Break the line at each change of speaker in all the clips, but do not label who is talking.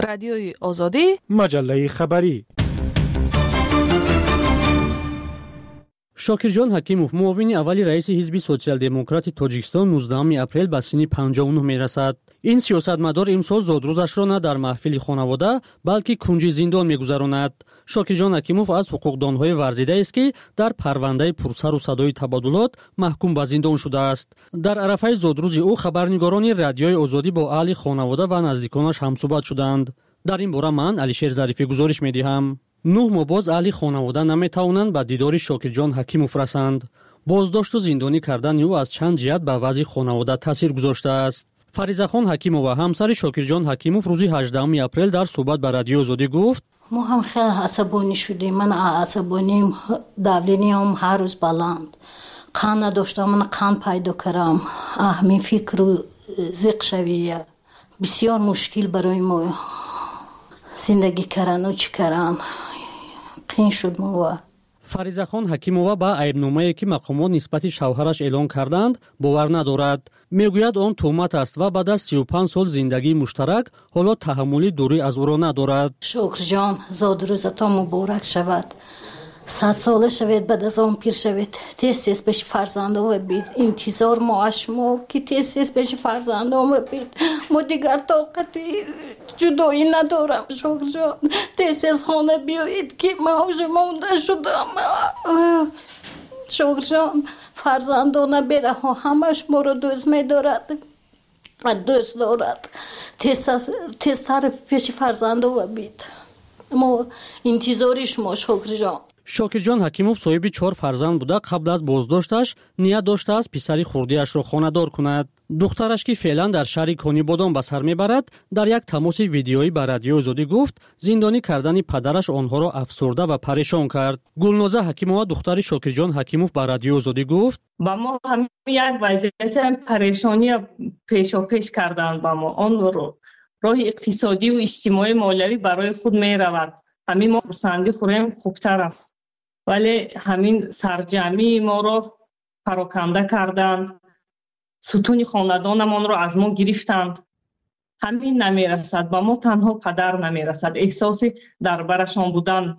رادیوی آزادی،
مجله خبری.
شاکرجان حکیموف معاون اولی رئیس حزب سوسیال دموکرات تاجیکستان 19 اپریل به سن 59 میرسد. این سیاستمدار امسال زادروزش را نه در محفل خانواده بلکه کنج زندان میگذراند. شاکرجان حکیموف از حقوقدانهای ورزیده است که در پرونده پرسر و صدای تبادلات محکوم به زندان شده است. در عرفه زادروز او خبرنگاران رادیوی آزادی با اهل خانواده و نزدیکانش همصحبت شدند. در این باره من علیشیر ظریفی گزارش میدهم. 9 ماه باز اهل خانواده نمیتوانند به دیدار شاکرجان حکیموف رسند. بازداشت و زندانی کردن او از چند جهت به وضع خانواده تاثیر گذاشته است. فریضه حکیموف و همسر شاکرجان حکیموف روز 18 اپریل در صحبت به رادیو آزادی گفت:
ما هم خیلی عصبانی شدیم. من عصبانیم، داولینیم هر روز بلند. قان نداشتم، من قان پیدا کردم. می فکر زیق شویه. بسیار مشکل برای ما زندگی کردن و چی کردن قین شد ما.
فریضه حکیموف با عیبنامه‌ای که مقامات نسبت شوهرش اعلان کردند باور ندارد. میگوید آن تهمت است و بعد از 35 سال زندگی مشترک حالا تحملی دوری از او را ندارد.
شکرجان زادروزت مبارک شود. 100 ساله شوید، بعد از آن پیر شوید. تیز پیش فرزندان بید. انتظار ما از شما که تیز پیش فرزندان بید. ما دیگر طاقت جدایی ندارم. شکرجان تیز خانه بیایید که ما مونده شدم. شکرجان فرزندان بره ها همش ما رو دوست می‌دارد. دوست دارد. تیزتر پیش فرزندان بید. ما انتظارش ما. شکرجان
شاکرجان حکیموف صاحب 4 فرزند بوده. قبل از بازداشتش نیت داشته است پسری خردی‌اش را خانه‌دار کند. دخترش که فعلا در شهر کونیبادان به سر میبرد در یک تماس ویدیویی با رادیو آزادی گفت زندانی کردن پدرش آنها را افسرده و پریشان کرد. گلنازه حکیموف دختر شاکرجان حکیموف با رادیو آزادی گفت:
با ما هم یک وضعیت پریشانی پیش کردن. با ما آن راه اقتصادی و اجتماعی مولوی برای خود می رود. همین ما فرسندی خوریم خوبتر است، ولی همین سرجمی ما را پراکنده کردند. ستون خاندانمان را از ما گرفتند. همین نمیرسد با ما، تنها پدر نمیرسد. احساس در برشان بودن،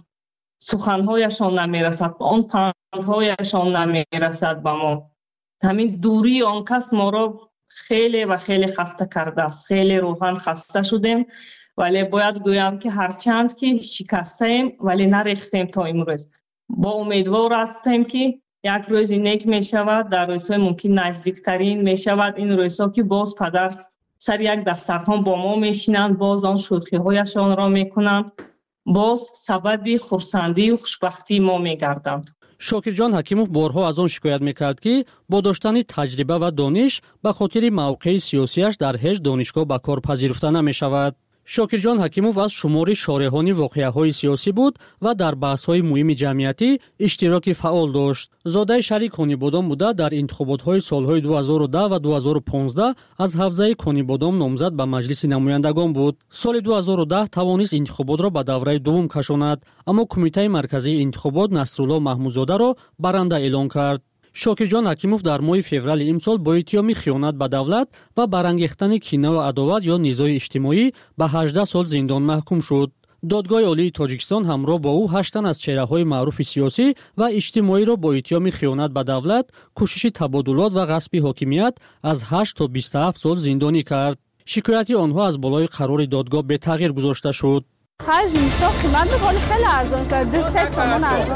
سخنهایشان نمیرسد، آن پندهایشان نمیرسد با ما. همین دوری آن کس ما را خیلی و خیلی خسته کرده است. خیلی روحاً خسته شدیم، ولی باید گویم که هرچند که شکسته ایم ولی نریختیم تا امروز. با امیدوار هستیم که یک روزی نیک می شود، در روزهای ممکن نزدیکترین می شود. این روزها که باز پدر سر یک دسترخوان با ما می شینند، باز آن شوخی هایشان را می کنند، باز سبب خرسندی و خوشبختی ما می گردند.
شاکرجان حکیموف بارها از آن شکایت میکرد که با داشتن تجربه و دانش به خاطر موقع سیاسیش در هیچ دانشگاه به کار پذیرفته نمی شود. شاکرجان حکیموف از شمار شارحان واقعه‌های سیاسی بود و در بحث‌های مهم جمعیتی اشتراک فعال داشت. زاده شهر کونیبادان بوده. در انتخابات‌های سال‌های 2010 و 2015 از حوزه کونیبادان نامزد به مجلس نمایندگان بود. سال 2010 توانست انتخابات را به دوره دوم کشاند، اما کمیته مرکزی انتخابات نصرالله محمودزاده را برنده اعلان کرد. شاکرجان حکیموف در ماه فوریه امسال با اتهام خیانت به دولت و برانگیختن کینه و عداوت یا نزاع اجتماعی به 18 سال زندان محکوم شد. دادگاه عالی تاجیکستان همراه با او 8 تن از چهره‌های معروف سیاسی و اجتماعی را با اتهام خیانت به دولت، کوشش تبادلات و غصب حاکمیت از 8 تا 27 سال زندانی کرد. شکایت آنها از بالای قرار دادگاه به تغییر گذاشته شد.
خرج اینستا قیمت بخوری خیلی ارزان شد. 2 تومان ارزان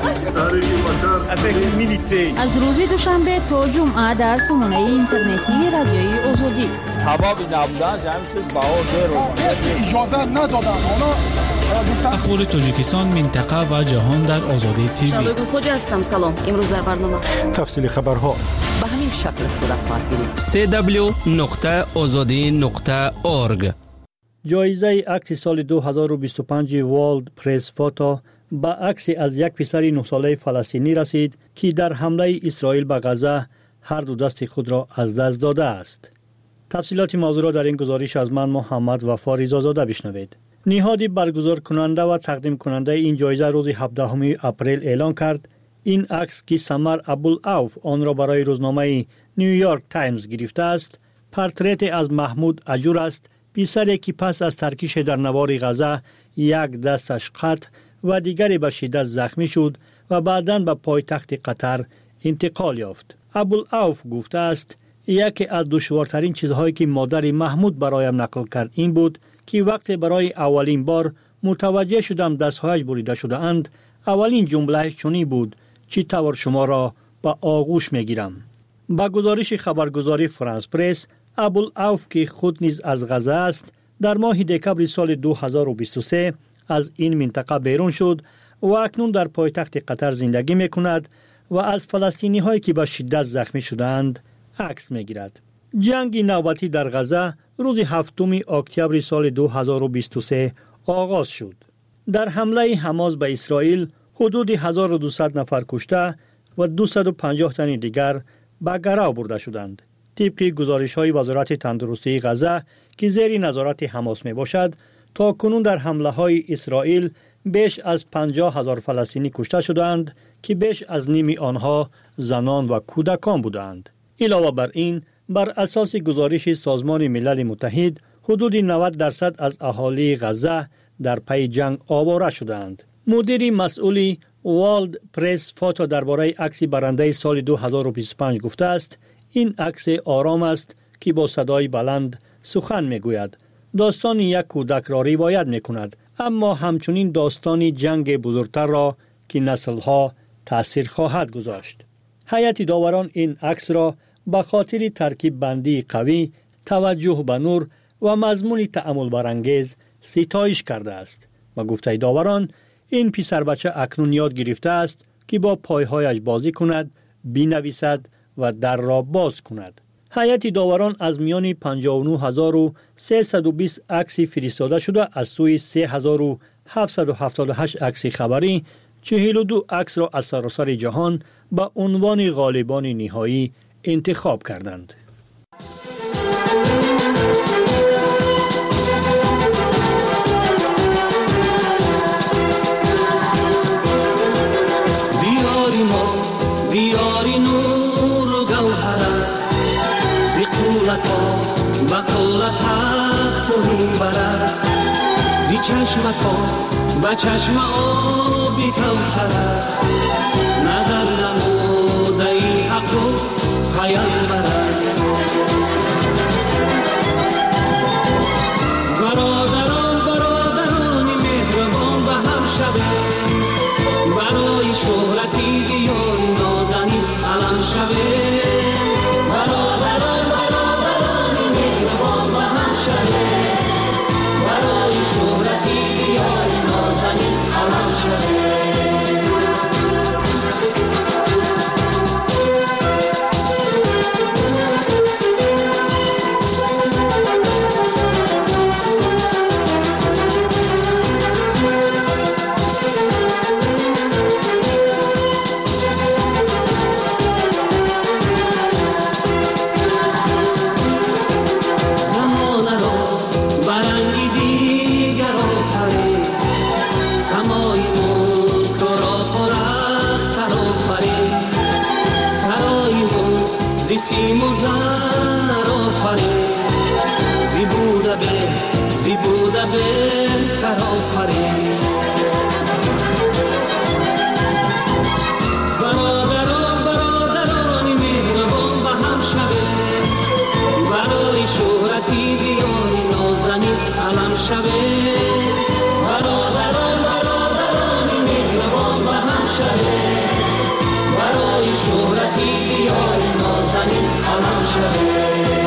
شد.
از روز دوشنبه تا جمعه در سامانه اینترنتی رادیوی آزادی.
حبابی نبودن همین چیز بهار دیر
اجازه ندادن.
اخبار تاجیکستان، منطقه و جهان در آزادی تیوی.
شادو خوجا هستم. سلام. امروز در برنامه
تفصیل خبرها
به همین شکل صورت خواهد گرفت.
www.azadi.org.
جایزه عکس سال 2025 والد پرس فوتو به عکسی از یک پسر 9 ساله فلسطینی رسید که در حمله اسرائیل به غزه هر دو دست خود را از دست داده است. تفصیلات موضوع را در این گزارش از من محمد وفا رضازاده بشنوید. نهاد برگزار کننده و تقدیم کننده این جایزه روز 17 اپریل اعلان کرد این عکس که سمر ابوالعوف آن را برای روزنامه نیویورک تایمز گرفته است، پورتریت از محمود اجور است
پسری که پس از ترکیش در نوار غزه یک دستش قطع و دیگری به شدت زخمی شد و بعداً به پایتخت قطر انتقال یافت. ابوالعوف گفته است یکی از دشوارترین چیزهایی که مادر محمود برایم نقل کرد این بود که وقتی برای اولین بار متوجه شدم دستهایش بریده شده اند، اولین جملهش چنین بود: چی طور شما را به آغوش میگیرم. با گزارش خبرگزاری فرانس پرس، ابوالعوف که خود نیز از غزه است، در ماه دکمبر سال 2023 از این منطقه بیرون شد و اکنون در پایتخت قطر زندگی میکند و از فلسطینی هایی که به شدت زخمی شدند عکس میگیرد. جنگ نوبتی در غزه روز 7 اکتبر سال 2023 آغاز شد. در حمله حماس به اسرائیل حدود 1200 نفر کشته و 250 تن دیگر به گرو برده شدند. طبق گزارش‌های وزارت تندرستی غزه که زیر نظارت حماس می باشد، تا کنون در حمله‌های اسرائیل بیش از 50,000 فلسطینی کشته شدند که بیش از نیم آنها زنان و کودکان بودند. علاوه بر این، بر اساس گزارش سازمان ملل متحد، حدود 90% از اهالی غزه در پی جنگ آواره شدند. مدیر مسئول والد پرس فوتو درباره عکس برنده سال 2025 گفته است: این عکس آرام است که با صدای بلند سخن میگوید. داستان یک کودک را روایت میکند، اما همچنین داستانی جنگ بزرگتر را که نسل‌ها تأثیر خواهد گذاشت. هیئت داوران این عکس را به خاطر ترکیب بندی قوی، توجه به نور و مضمون تأمل برانگیز ستایش کرده است. و گفته داوران، این پسر بچه اکنون یاد گرفته است که با پایهایش بازی کند، بنویسد و در را باز کند. هیئت داوران از میان 59320 عکس فرستاده شده از سوی 3778 عکس خبری 42 عکس را از سراسر جهان به عنوان غالبان نهایی انتخاب کردند.
دیاری نور و گوهر است، زی قولتا و قول تخت و منبر است، زی چشمتا و چشم آبی کوثر است، نظر نموده ای حق و پیامبر است. برادران مهربان به هم شوید، برای شهرتی بیان نازنین علم شوید. برادران مهربان به هم شوید، برای شهرتی بیان نازنین علم شوید. سیم و زر آفرین، زی بوده بهتر آفرین. برادران مهربان به هم شوید، برای شهرتی بیانی نازنین علم شوید. برادران مهربان به هم شوید، برای شهرتی بیانی نازنین علم شوید.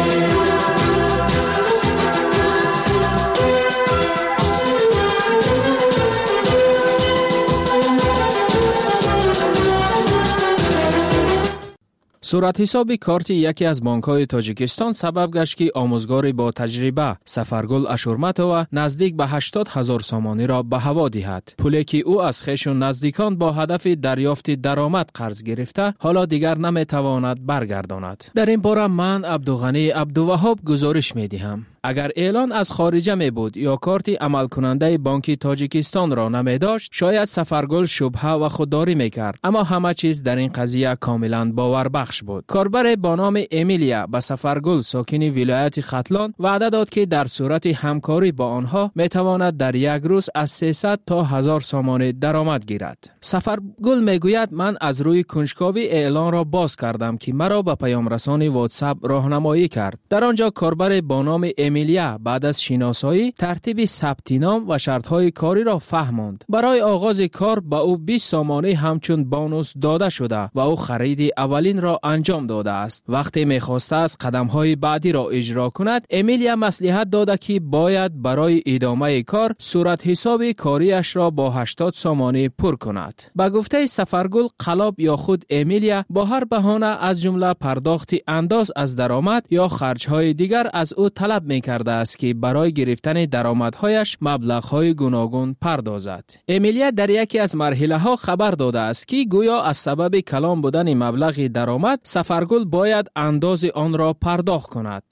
صورت حساب کارت یکی از بانک‌های تاجیکستان سبب گشت که آموزگار با تجربه سفرگل اشورمتووا نزدیک به 80,000 سامانی را به هوا دهد. پولی که او از خویش و نزدیکان با هدف دریافت درآمد قرض گرفته حالا دیگر نمیتواند برگرداند. در این باره من عبدالغنی عبدالوهاب گزارش می‌دهم. اگر اعلان از خارجه می بود یا کارت عمل کننده بانک تاجیکستان را نمی داشت، شاید سفرگل شبهه و خودداری می کرد. اما همه چیز در این قضیه کاملا باوربخش بود. کاربر با نام امیلیا به سفرگل ساکن ولایت ختلان وعده داد که در صورت همکاری با آنها می تواند در یک روز از 300 تا 1000 سامانه درآمد گیرد. سفرگل می گوید من از روی کنجکاوی اعلان را باز کردم که مرا به پیام رسان واتساپ راهنمایی کرد. در آنجا کاربر با نام امیلیا بعد از شناسایی ترتیب ثبت نام و شرطهای کاری را فهماند. برای آغاز کار به او 20 سامانه همچون بونوس داده شده و او خرید اولین را انجام داده است. وقتی می‌خواسته است قدم‌های بعدی را اجرا کند، امیلیا مصلحت داده که باید برای ادامه کار صورت حساب کاریش را با 80 سامانه پر کند. با گفته سفرگل قلاب یا خود امیلیا با هر بهانه از جمله پرداخت انداز از درآمد یا خرج‌های دیگر از او طلب می‌کرده است که برای گرفتن درآمدهایش مبلغ‌های گوناگون پردازد. امیلیا در یکی از مرحله‌ها خبر داده است که گویا از سبب کلان بودن مبلغ درآمد سفرگل باید انداز آن را پرداخت کند.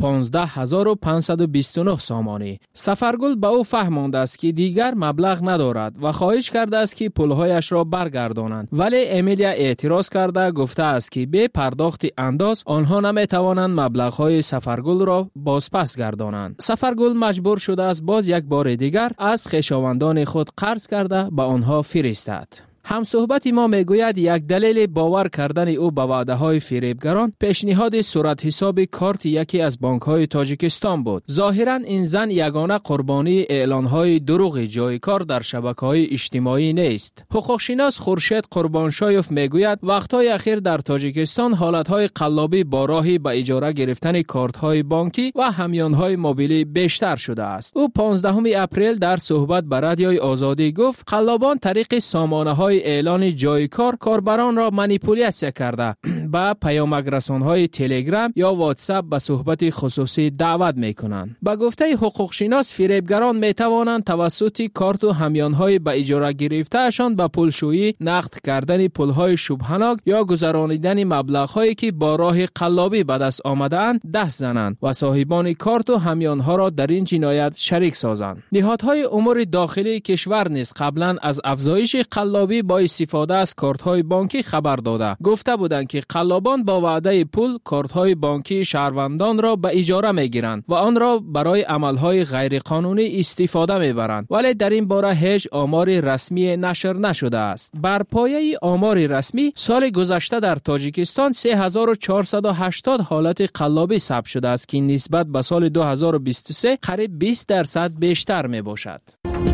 15529 سامانه. سفرگل به او فهمانده است که دیگر مبلغ ندارد و خواهش کرده است که پولهایش را برگردانند، ولی امیلیا اعتراض کرده گفته است که به پرداخت انداز آنها نمی‌توانند مبلغ‌های سفرگل را بازپس گردانند. سفرگل مجبور شده است باز یک بار دیگر از خویشاوندان خود قرض کرده به آنها فرستد. همصحبت ما میگوید یک دلیل باور کردن او به وعده‌های فریبگران پیشنهاد صورت حساب کارت یکی از بانک‌های تاجیکستان بود. ظاهراً این زن یگانه قربانی اعلان‌های دروغ جای کار در شبکه‌های اجتماعی نیست. حقوقشناس خورشید قربانشایف میگوید وقت‌های اخیر در تاجیکستان حالت‌های قلابی با راهی به اجاره گرفتن کارت‌های بانکی و همیان‌های موبیلی بیشتر شده است. او 15 اپریل در صحبت با رادیوی آزادی گفت قلابان طریق سامانه‌های اعلان جای کار کاربران را مانیپولیاسیون کرده با پیام‌رسان‌های تلگرام یا واتساپ به صحبت خصوصی دعوت می‌کنند. با گفته حقوقشناس فریبگران می‌توانند توسط کارت و همیان‌های به اجاره گرفته‌شان به پولشویی، نقد کردن پول‌های شبهه‌ناک یا گذرانیدن مبلغ‌هایی که با راه قلابی به دست آمده‌اند دست زنند و صاحبان کارت و همیان‌ها را در این جنایت شریک سازند. نهادهای امور داخلی کشور نیز قبلا از افزایش قلابی با استفاده از کارت‌های بانکی خبر داده گفته بودند که قلابان با وعده پول کارت‌های بانکی شهروندان را به اجاره می‌گیرند و آن را برای عمل‌های غیرقانونی استفاده می‌برند، ولی در این باره هیچ آمار رسمی نشر نشده است. بر پایه آمار رسمی سال گذشته در تاجیکستان 3480 حالت قلابی ثبت شده است که نسبت به سال 2023 قریب 20% بیشتر میباشد.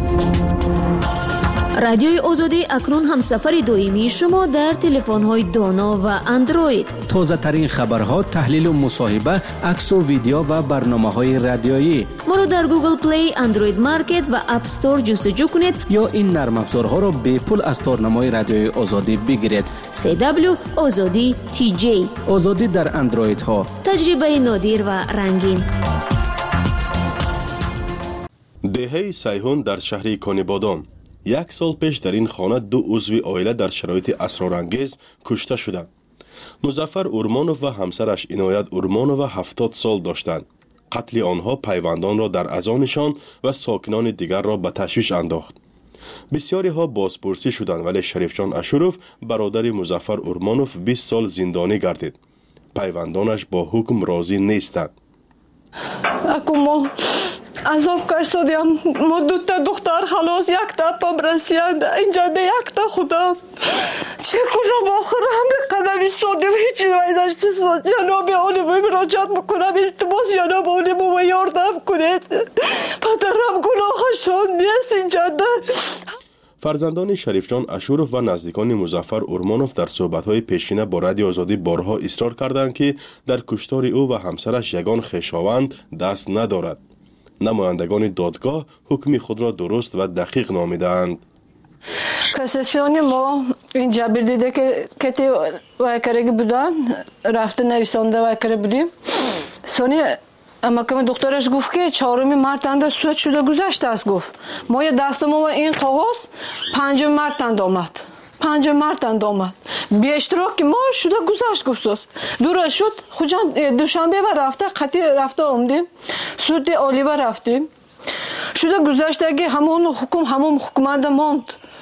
رادیوی آزادی اکنون هم سفر دائمی شما در تلفن‌های دانا و اندروید.
تازه ترین خبرها، تحلیل و مصاحبه، عکس و ویدیو و برنامه‌های رادیویی.
ما را در گوگل پلی، اندروید مارکت و اپ استور جستجو کنید
یا این نرم افزارها را به پول از تارنمای رادیوی آزادی بگیرید.
CW آزادی TJ.
آزادی در اندروید ها.
تجربه نادر و رنگین.
دهه سیهون در شهر کانیبادام. 1 سال پیش در این خانه 2 عضو عائله در شرایط اسرارانگیز کشته شدند. مظفر اورمانوف و همسرش عنایت اورمانوف 70 سال داشتند. قتل آنها پیوندان را در اذانشان و ساکنان دیگر را به تشویش انداخت. بسیاری ها بازپرسی شدند ولی شریفجان اشوروف برادر مظفر اورمانوف 20 سال زندانی گردید. پیوندانش با حکم راضی نیستند.
عذاب کشیدم. ما 2 تا دختر خلاص، 1 تا پام رسید، اینجا ده 1 تا خودم. چه کنم آخر همه قدم ایستادم، هیچی نمیداشت. جناب عالی مراجعت میکنم، التماس جناب عالی ما یاردم کنید. پدرم گناهشان نیست اینجا ده.
فرزندان شریفجان اشوروف و نزدیکان مظفر اورمانوف در صحبت‌های پیشینه با رادیو آزادی بارها اصرار کردند که در کشتار او و همسرش یگان خویشاوند دست ندارد. نمایندگان دادگاه حکم خود را درست و دقیق نامیدند.
کسیسیون ما اینجا بردیده که کتی وایکرگی بودن، رفته نویسانده وایکره بودیم. سانی اما که دکترش گفت که 4 مارت سوت شده گذشته است. گفت ما یه دست ما این کاغذ 5 مارت آمد. 5 مارت آمد. به اشتراک ما شده گذشت گفتاست دوره شد خوجان دوشنبه و رفته قطعی رفته آمدیم سود عالی و رفتیم شده گذشتگی همون حکومت ماند.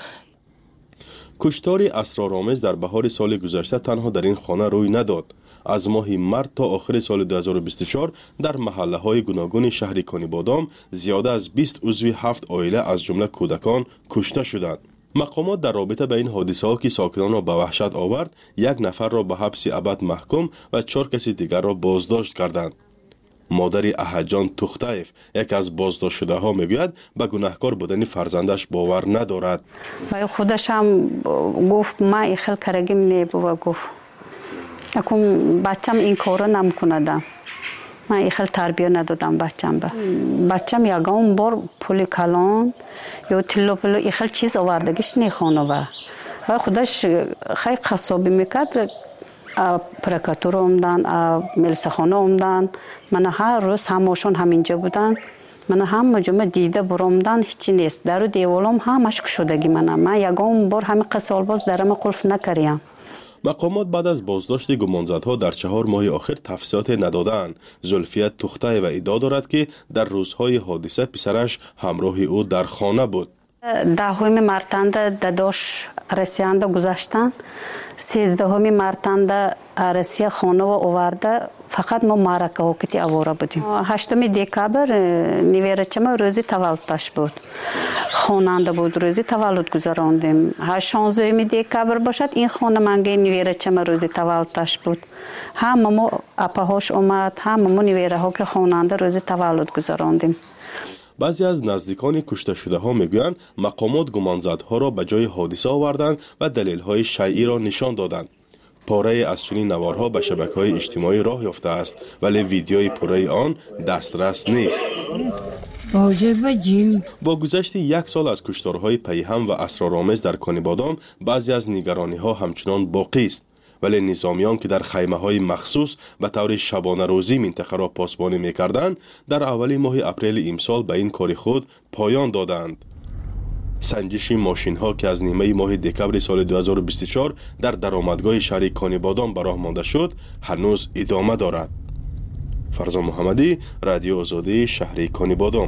کشتاری اسرارآمیز در بهار سال گذشته تنها در این خانه روی نداد. از ماه مارس تا آخر سال 2024 در محله های گوناگون شهر کانیبادام زیاده از 20 عضو 7 عائله از جمله کودکان کشته شدند. مقامات در رابطه به این حادثه ها که ساکنان را به وحشت آورد، یک نفر را به حبس ابد محکوم و 4 کسی دیگر را بازداشت کردند. مادر احدجان توختایف یکی از بازداشت شده ها میگوید به گناهکار بودن فرزندش باور ندارد.
و خودش هم گفت ما این خیلی کرگیم نیبو گفت اکون بچم این کارو نمیکنه. من این خیلی تربیه ندادم بچم یکم بار پول کلان یا تلو پلو این خیلی چیز آوردگیش نیخونه و خودش خیلی قصابی میکرد. پرکاتور اومدن ملسخانه اومدن من هر روز همشون همینجا بودن من هم مجموعه دیده برومدن هیچی نیست در دیوالم همش کشودگی من یکم بار همین قصال باز درم قلف نکردم.
مقامات بعد از بازداشت گمانزدها در 4 ماه آخر تفصیلات ندادند. زلفیه توختایف ادعا دارد که در روزهای حادثه پسرش همراه او در خانه بود.
10 مرتبه داداش رسیانده گذاشتن 13 مرتبه رسی خانه و آورده فقط ما معرکه وقتی آواره بودیم. 8 دکبر نیویرچم روزی تولدش بود خواننده بود روزی تولد گذراندیم. 16 دکبر باشد این خانمانگی نیویرچم روزی تولدش بود هممو اپاهاش اومد هممو نیویره ها که خواننده روزی تولد گذراندیم.
بعضی از نزدیکان کشته شده ها میگویند مقامات گمانزدها را به جای حادثه آوردند و دلیل های شیعی را نشان دادند. پاره از چنین نوارها به شبکه‌های اجتماعی راه یافته است ولی ویدیوی پاره آن دسترس نیست. با گذشت 1 سال از کشتارهای پیهم و اسرارآمیز در کانیبادام بعضی از نگرانی ها همچنان باقی است ولی نظامیان که در خیمه های مخصوص به طور شبانه روزی منطقه را پاسبانی می‌کردند در اول ماه اپریل امسال به این کار خود پایان دادند. سنجش ماشین ها که از نیمه ماه دکبر سال 2024 در درآمدگاه شهر کانیبادام به راه مانده شد هنوز ادامه دارد. فرزان محمدی، رادیو آزادی، شهر کانیبادام.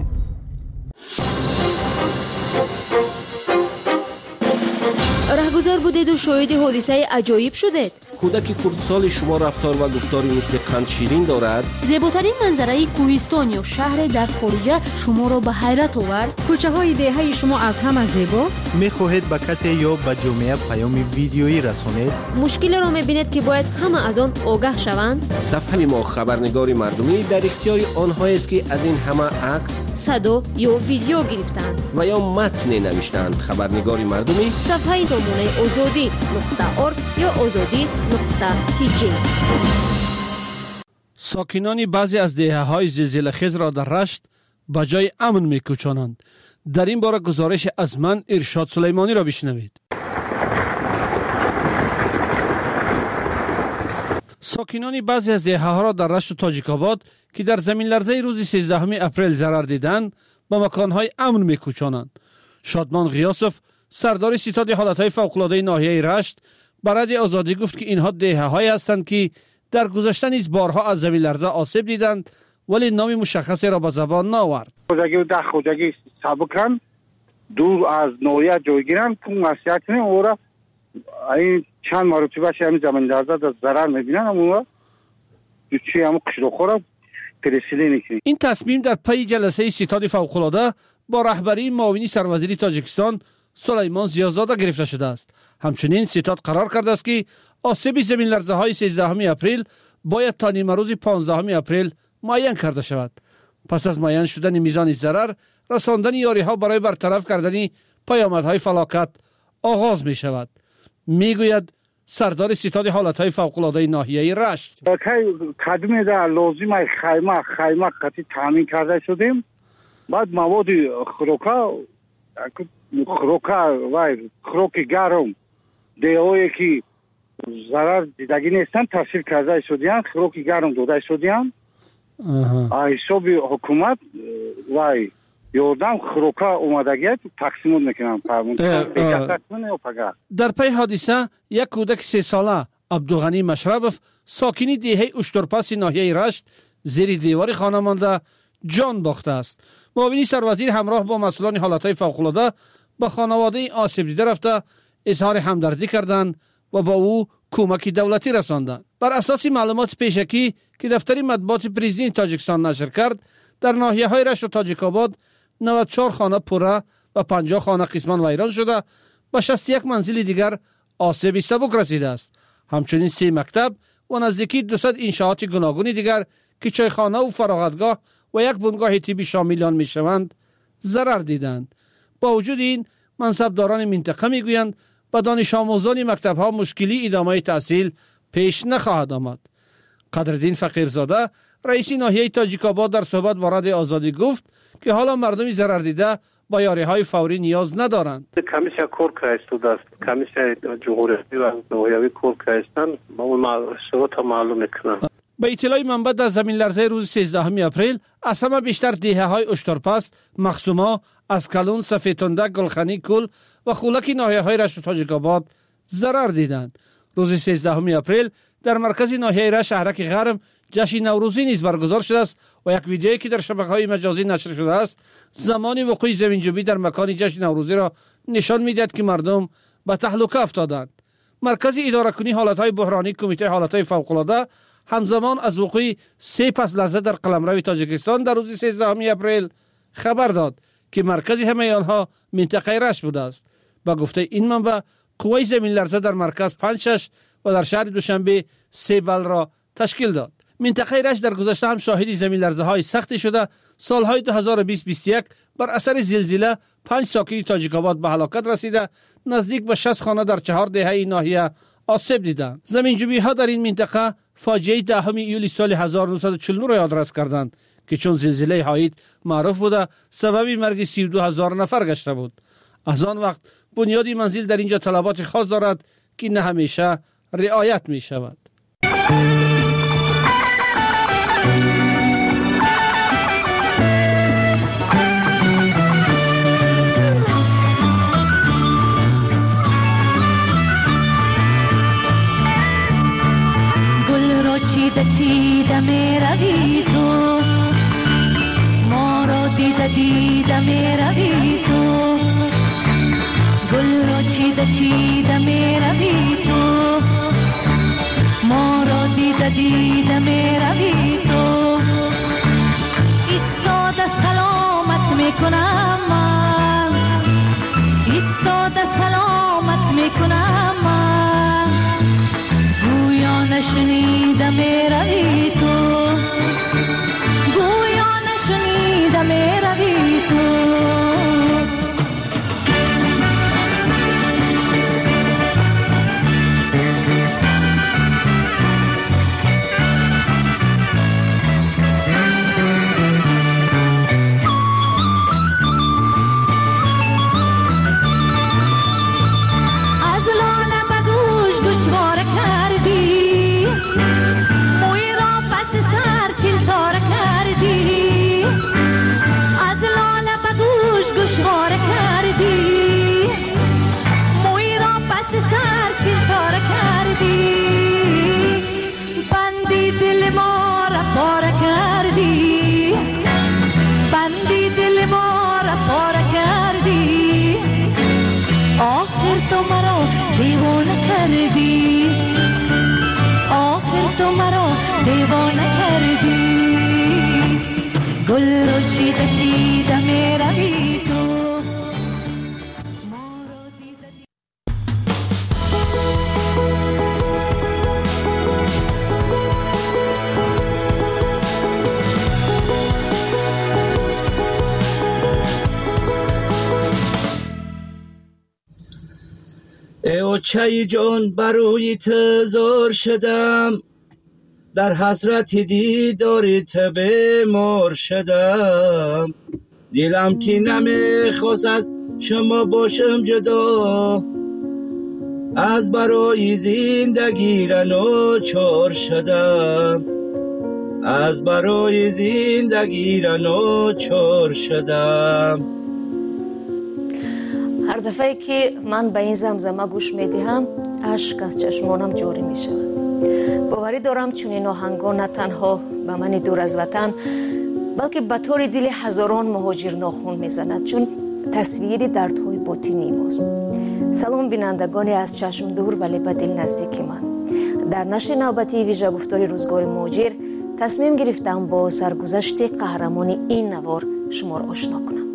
راهگذار بودید و شاهد حادثه عجایب شدید.
کودک کردسال شما رفتار و گفتاری مثل قند شیرین دارد.
زیباترین منظره کوهستان یا شهر در خارج شما را به حیرت آورد.
کوچه های دهه شما از همه زیباست.
میخواهید به کسی یا به جامعه پیام ویدیویی رسانید؟
مشکل را میبینید که باید همه از آن آگاه شوند.
صفحه ما خبرنگار مردمی در اختیار آنها است که از این همه عکس،
صدا یا ویدیو گرفتند
و یا متن نوشتند. خبرنگار مردمی
صفحه سامانه azadi.org یا azadi.tj.
ساکنان بعضی از دهه‌های زلزله‌خیز را در رشت به جای امن می‌کوچانند. در این باره گزارش از من ارشاد سلیمانی را بشنوید. ساکنان بعضی از دهه‌ها را در رشت و تاجیک‌آباد که در زمین لرزه روز 13 اپریل ضرر دیدند به مکان‌های امن می‌کوچانند. شادمان غیاسف سردار ستاد حالتهای فوق‌العاده ناحیه رشت برای آزادی گفت که اینها دهه‌هایی هستند که در گذشته نیز بارها از زمین لرزه آسیب دیدند ولی نام مشخصی را به زبان نآورد.
خودگی سابقاً دور از ناحیه جایگیرن کم وصیت کنیم اورا این چند مرتبه همین زمین لرزه در ضرر می‌بینن اما چی هم قشرخورا پرسیده نکنیم.
این تصمیم در پی جلسه ستاد فوق‌العاده با رهبری معاونی سروزیر تاجیکستان سلیمان زیازاده گرفته شده است. همچنین ستاد قرار کرده است که آسیب زمین لرزه های 13 اپریل باید تا نیمه روز 15 اپریل معین کرده شود. پس از معین شدن میزان ضرر، رساندن یاری ها برای برطرف کردن پیامدهای فلاکت آغاز می شود. می گوید سردار ستاد حالتهای فوق‌العاده ناحیه رشت.
قدمی در لازم خیمه قطعی تامین کرده شدیم. بعد مواد خوراک گرم دیهایی که ضرر دیدگی نیستن تحصیل کرده شدیان خوراک گرم داده شدیان حساب حکومت یادم خروکا اومدگی تقسیمون میکنم
در پی حادثه یک کودک 3 ساله عبدالغنی مشربف ساکنی دهه اشترپاس ناحیه رشت زیر دیوار خانه مانده جان باخته است. معاون سروزیر همراه با مسئولان حالتهای فوق‌العاده به خانواده آسیب دیده رفته اظهار همدردی کردند و با او کمک دولتی رساندند. بر اساس معلومات پیشکی که دفتر مطبوعات پرزیدنت تاجیکستان نشر کرد، در ناحیه‌های رشت و تاجیک آباد 94 خانه پره و 50 خانه قسماً ویران شده، به 61 منزل دیگر آسیب سبک رسیده است. همچنین 3 مکتب و نزدیکی 200 انشاءات گوناگون دیگر که چایخانه و فراغتگاه و یک بنگاه طبی شامل آن میشوند ضرر دیدند. با وجود این، منصبداران منطقه میگویند به دانش آموزان مکتب‌ها مشکلی ادامه تحصیل پیش نخواهد آمد. قدردین فقیرزاده رئیس ناحیه تاجیک آباد در صحبت با رادیو آزادی گفت که حالا مردم ضرر دیده با یاری‌های فوری نیاز ندارند.
کمیسیا کار کرده است. کمیسیا جمهوری و ناحیوی کار کردن ما شروط معلوم میکنند.
به اطلاع منبع در زمین لرزه روز 13 اپریل از همه بیشتر دهه‌های اشترپس، مخصوما، اسکلون، سفیدتندک، گلخانی، کل و خولک ناحیه‌های رشت و تاجیک آباد ضرر دیدند. روز 13 اپریل در مرکز ناحیه رشت شهرک غرم جشن نوروزی نیز برگزار شده است و یک ویدیویی که در شبکه‌های مجازی نشر شده است زمان وقوع زمینجویی در مکان جشن نوروزی را نشان می‌دهد که مردم به تهلکه افتادند. مرکز اداره کنی حالت‌های بحرانی کمیته حالت‌های فوق‌العاده همزمان از وقوع 3 پس لرزه در قلمرو تاجیکستان در روز 13 اپریل خبر داد که مرکز همه آنها منطقه رشت بوده است. با گفته این منبع، قوه زمین لرزه در مرکز 5-6 و در شهر دوشنبه 3 بل را تشکیل داد. منطقه رشت در گذشته هم شاهد زمین لرزه های سختی شده. سالهای 2020-21 بر اثر زلزله 5 ساکن تاجیک آباد به هلاکت رسیده، نزدیک به 60 خانه در 4 دهه ناحیه آسیب دیدند. زمینجویی ها در این منطقه فاجعه 10 ایولی سال 1949 را یادرس کردند که چون زلزله هایت معروف بوده سبب مرگ 32,000 نفر گشته بود. از آن وقت بنیاد منزل در اینجا طلبات خاص دارد که نه همیشه رعایت می شود.
چیده می روی تو، ما را دیده می روی تو، گل را چیده می روی تو، ما را دیده می روی تو. ایستاده سلامت می کنم من، ایستاده سلامت می کنم من، گویا نشنیده می روی تو، گویا نشنیده می روی تو.
چای جان بروی تزار شدم، در حسرت دیدار بیمار شدم. دلم که نمیخواست از شما باشم جدا، از برای زندگی را ناچار شدم. از برای زندگی را ناچار شدم.
هر دفعه که من به این زمزمه گوش میدهم اشک از چشمانم جاری می شود. باوری دارم چون این آهنگا نه تنها به من دور از وطن بلکه به طور دل هزاران مهاجر ناخون میزند، چون تصویری دردهای باطنی ماست. سلام بینندگانی از چشم دور ولی به دل نزدیک من. در نشر نوبتی ویژه گفتار روزگار مهاجر تصمیم گرفتم با سرگذشت قهرمان این نوار شما را آشنا کنم.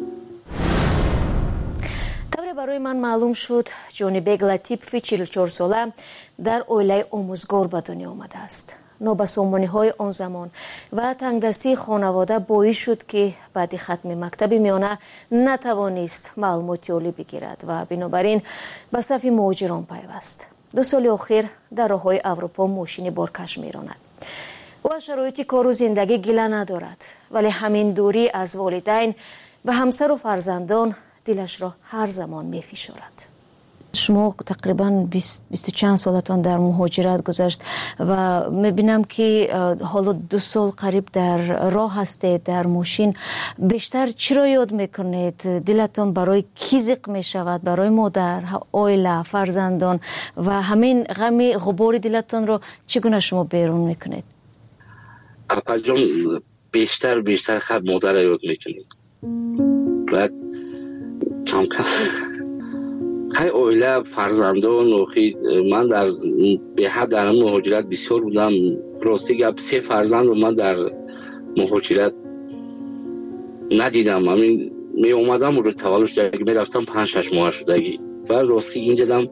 طوری برای من معلوم شد جونی بیگ لطیفی 44 ساله در اویله آموزگار به دنیا آمده است. نابسامانی های آن زمان و تنگدستی خانواده باعث شد که بعد ختم مکتب میانه نتوانست معلوماتی عالی بگیرد و بنابراین به صف مهاجران پیوست. 2 سال اخیر در راههای اروپا ماشین بارکش میراند. او از شرایط کار و زندگی گله ندارد، ولی همین دوری از والدین و همسر و فرزندان دلش را هر زمان میفشارد. شما تقریبا 20 چند سالتان در مهاجرت گذشت و میبینم که حالا 2 سال قریب در راه هستید در ماشین. بیشتر چی را یاد میکنید؟ دلتان برای کی زق میشود؟ برای مادر، اویله، فرزندان و همین غم غبار دلتان رو چگونه شما بیرون میکنید؟
اپا جان بیشتر خب مادر را یاد میکنید. بعد کم خیلی اویله فرزندان و من به حد در مهاجرت بسیار بودم. راستی گپ 3 فرزند رو من در مهاجرت ندیدم. همین می اومدم رو تولد شدگی می رفتم 5-6 ماه شدگی و راستی اینجا دم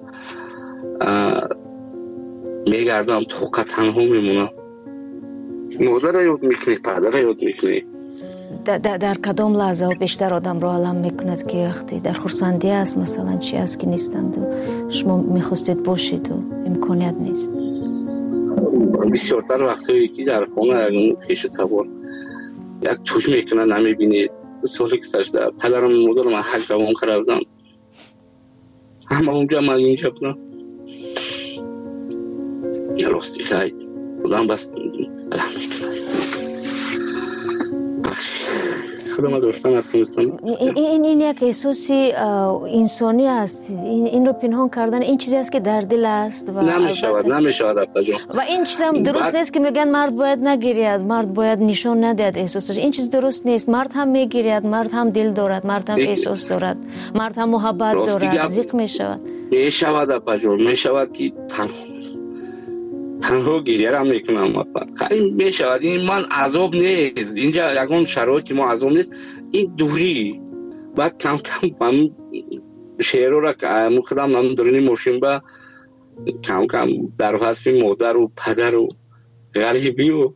می گردم توقع تنها میمونم. مادر را یاد میکنی، پدر را یاد میکنی.
در کدام لحظه بیشتر آدم را علم میکند که وقتی در خرسندی است مثلا چی است که نیستند و شما میخواستید باشید و امکانیت نیست؟
بسیارتر وقتی که در خانه خیش تبار یک توش میکنه نمیبینید. سالی که سشته پدرم مادرم من حج روان کردم، همه اونجا من اینجا بودم. راستی خیلی آدم بس علم میکنه.
این یک احساسی انسانی است. این رو پنهان کردن این چیزی است که در دل است و
نمیشود ابا جان.
و این چیز هم درست نیست که میگن مرد باید نگیرید، مرد باید نشان ندهد احساسش. این چیز درست نیست. مرد هم میگیرد، مرد هم دل دارد، مرد هم احساس دارد، مرد هم محبت دارد. زیق میشود
ابا جان، میشود که تنها گریه را میکنم. خیلی میشود. این من عذاب نیست، اینجا یکم شرایطی ما عذاب نیست، این دوری. بعد کم من شعر را که خودم من درونی ماشین با کم در حسب مادر و پدر و غریبی و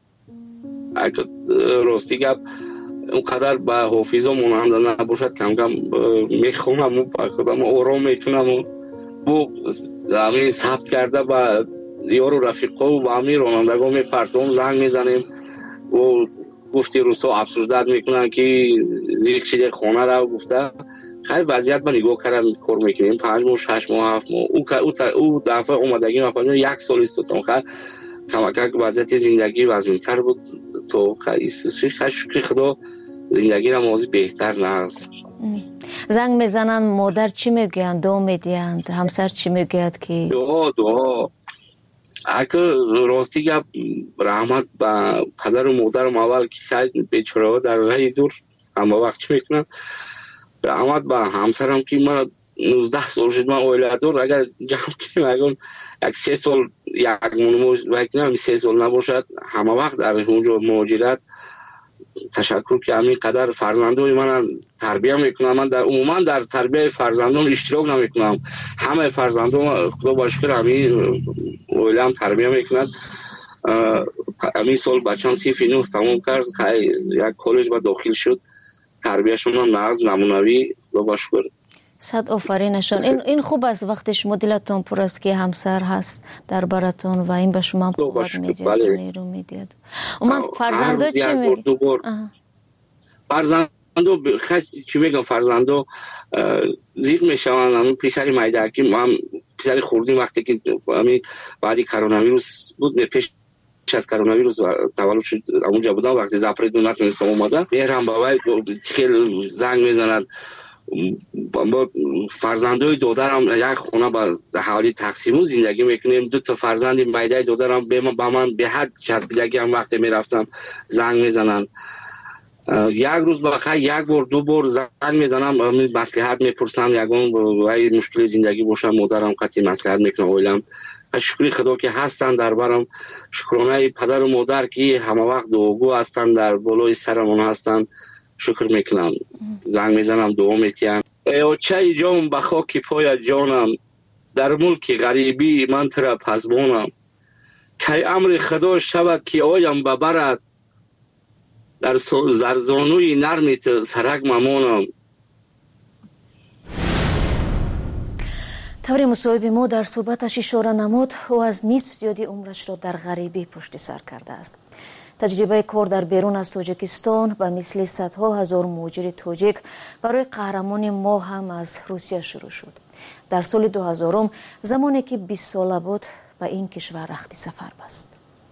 راستی گپ اونقدر به حافظ و مانند نباشد کم میخونم و خودم آرام میکنم و بو همین ثبت کرده با یارو رفیقا و با همین رانندگاه میپرتم زنگ میزنیم و گفتی روستا افسردت میکنن که زیر کشیده خانه را گفته. خیلی وضعیت من نگاه کردم کار میکنیم 5 ماه 6 ماه 7 ماه او دفعه اومدگی ما 1 سال است. خیلی کمک وضعیت زندگی وضعیتر بود تو خیلی شکر خدا زندگی را موضوع بهتر نهست.
زنگ میزنن مادر چی میگویند؟ دعا میدیند؟ همسر چی میگوید که
دعا اگه راستی گپ رحمت با پدر و مادرم اول که خیلی بیچاره در راه دور اما وقت میکنم رحمت با همسرم که من 19 سال شد من اویله دور اگر جمع کنیم اگر 3 سال یک مونموز بکنم 3 سال نباشد همه وقت در اونجا مهاجرت تشکر که همین قدر فرزندان من تربیه میکنم. من عموما در تربیه فرزندان اشتراک نمیکنم. همه فرزندان خدا باشکر همین اویله هم تربیه میکنند. همین سال بچه‌م 9 تمام کرد، یک کالج با داخل شد، تربیهشون هم ناز نمونوی خدا باشکر.
صد آفرینشان. این خوب است وقتی شما دلتون پر است که همسر هست در براتون و این به شما قوت میده، نیرو میده. و من فرزندو چی میگی؟
فرزندو چی میگم؟ فرزندو زیق میشوند. همین پسر مایدکی هم پسر خوردیم وقتی که همین بعدی کرونا ویروس بود پیش از کرونا ویروس تولد شد اونجا بودم. وقتی زپریدو نتونستم اومدم مهرم بابای خیلی زنگ میزنند با فرزندای دادرم یک خونه با حوالی تقسیم زندگی میکنیم. 2 تا فرزند میده دادرم با من به حد چسبیدگی هم وقتی میرفتم زنگ میزنن. یک روز بخیر 1 بار 2 بار زنگ میزنم مصلحت میپرسم یگان وای مشکل زندگی باشم مادرم قطعی مصلحت میکنم اولم شکر خدا که هستن در برم. شکرانه پدر و مادر که همه وقت دعاگو هستن در بالای سرمون هستن شکر میکنم. زنگ میزنم دعا میتیم. ای چه جان به خاک پای جانم در ملک غریبی من ترا پزبانم که امر خدا شود که آیم ببرد در زرزانوی نرمیت سرک ممانم.
طور مصاحبه ما در صحبتش اشاره نمود او از نصف زیادی عمرش را در غریبی پشت سر کرده است. تجربه کار در بیرون از تاجیکستان به مثل صدها هزار مهاجر تاجیک برای قهرمان ما هم از روسیه شروع شد. در سال 2000 زمانی که 20 ساله بود به این کشور رخت سفر بست.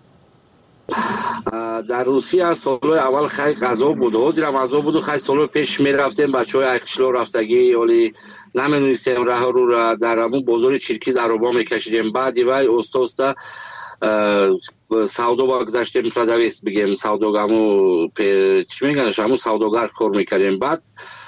در روسیه سالهای اول خیلی غذا بود، حاضرم غذا بود و خیلی سالهای پیش می رفتیم بچهای اکشلا رفتگی ولی نمی‌دونستیم راه رو را در همون بازار چرکیز عربا میکشیدیم. بعدی وای اوستا سوداگاه گذاشتیم تا دویست بگیم سوداگامو چی میگن همون سوداگر کار میکردیم. بعد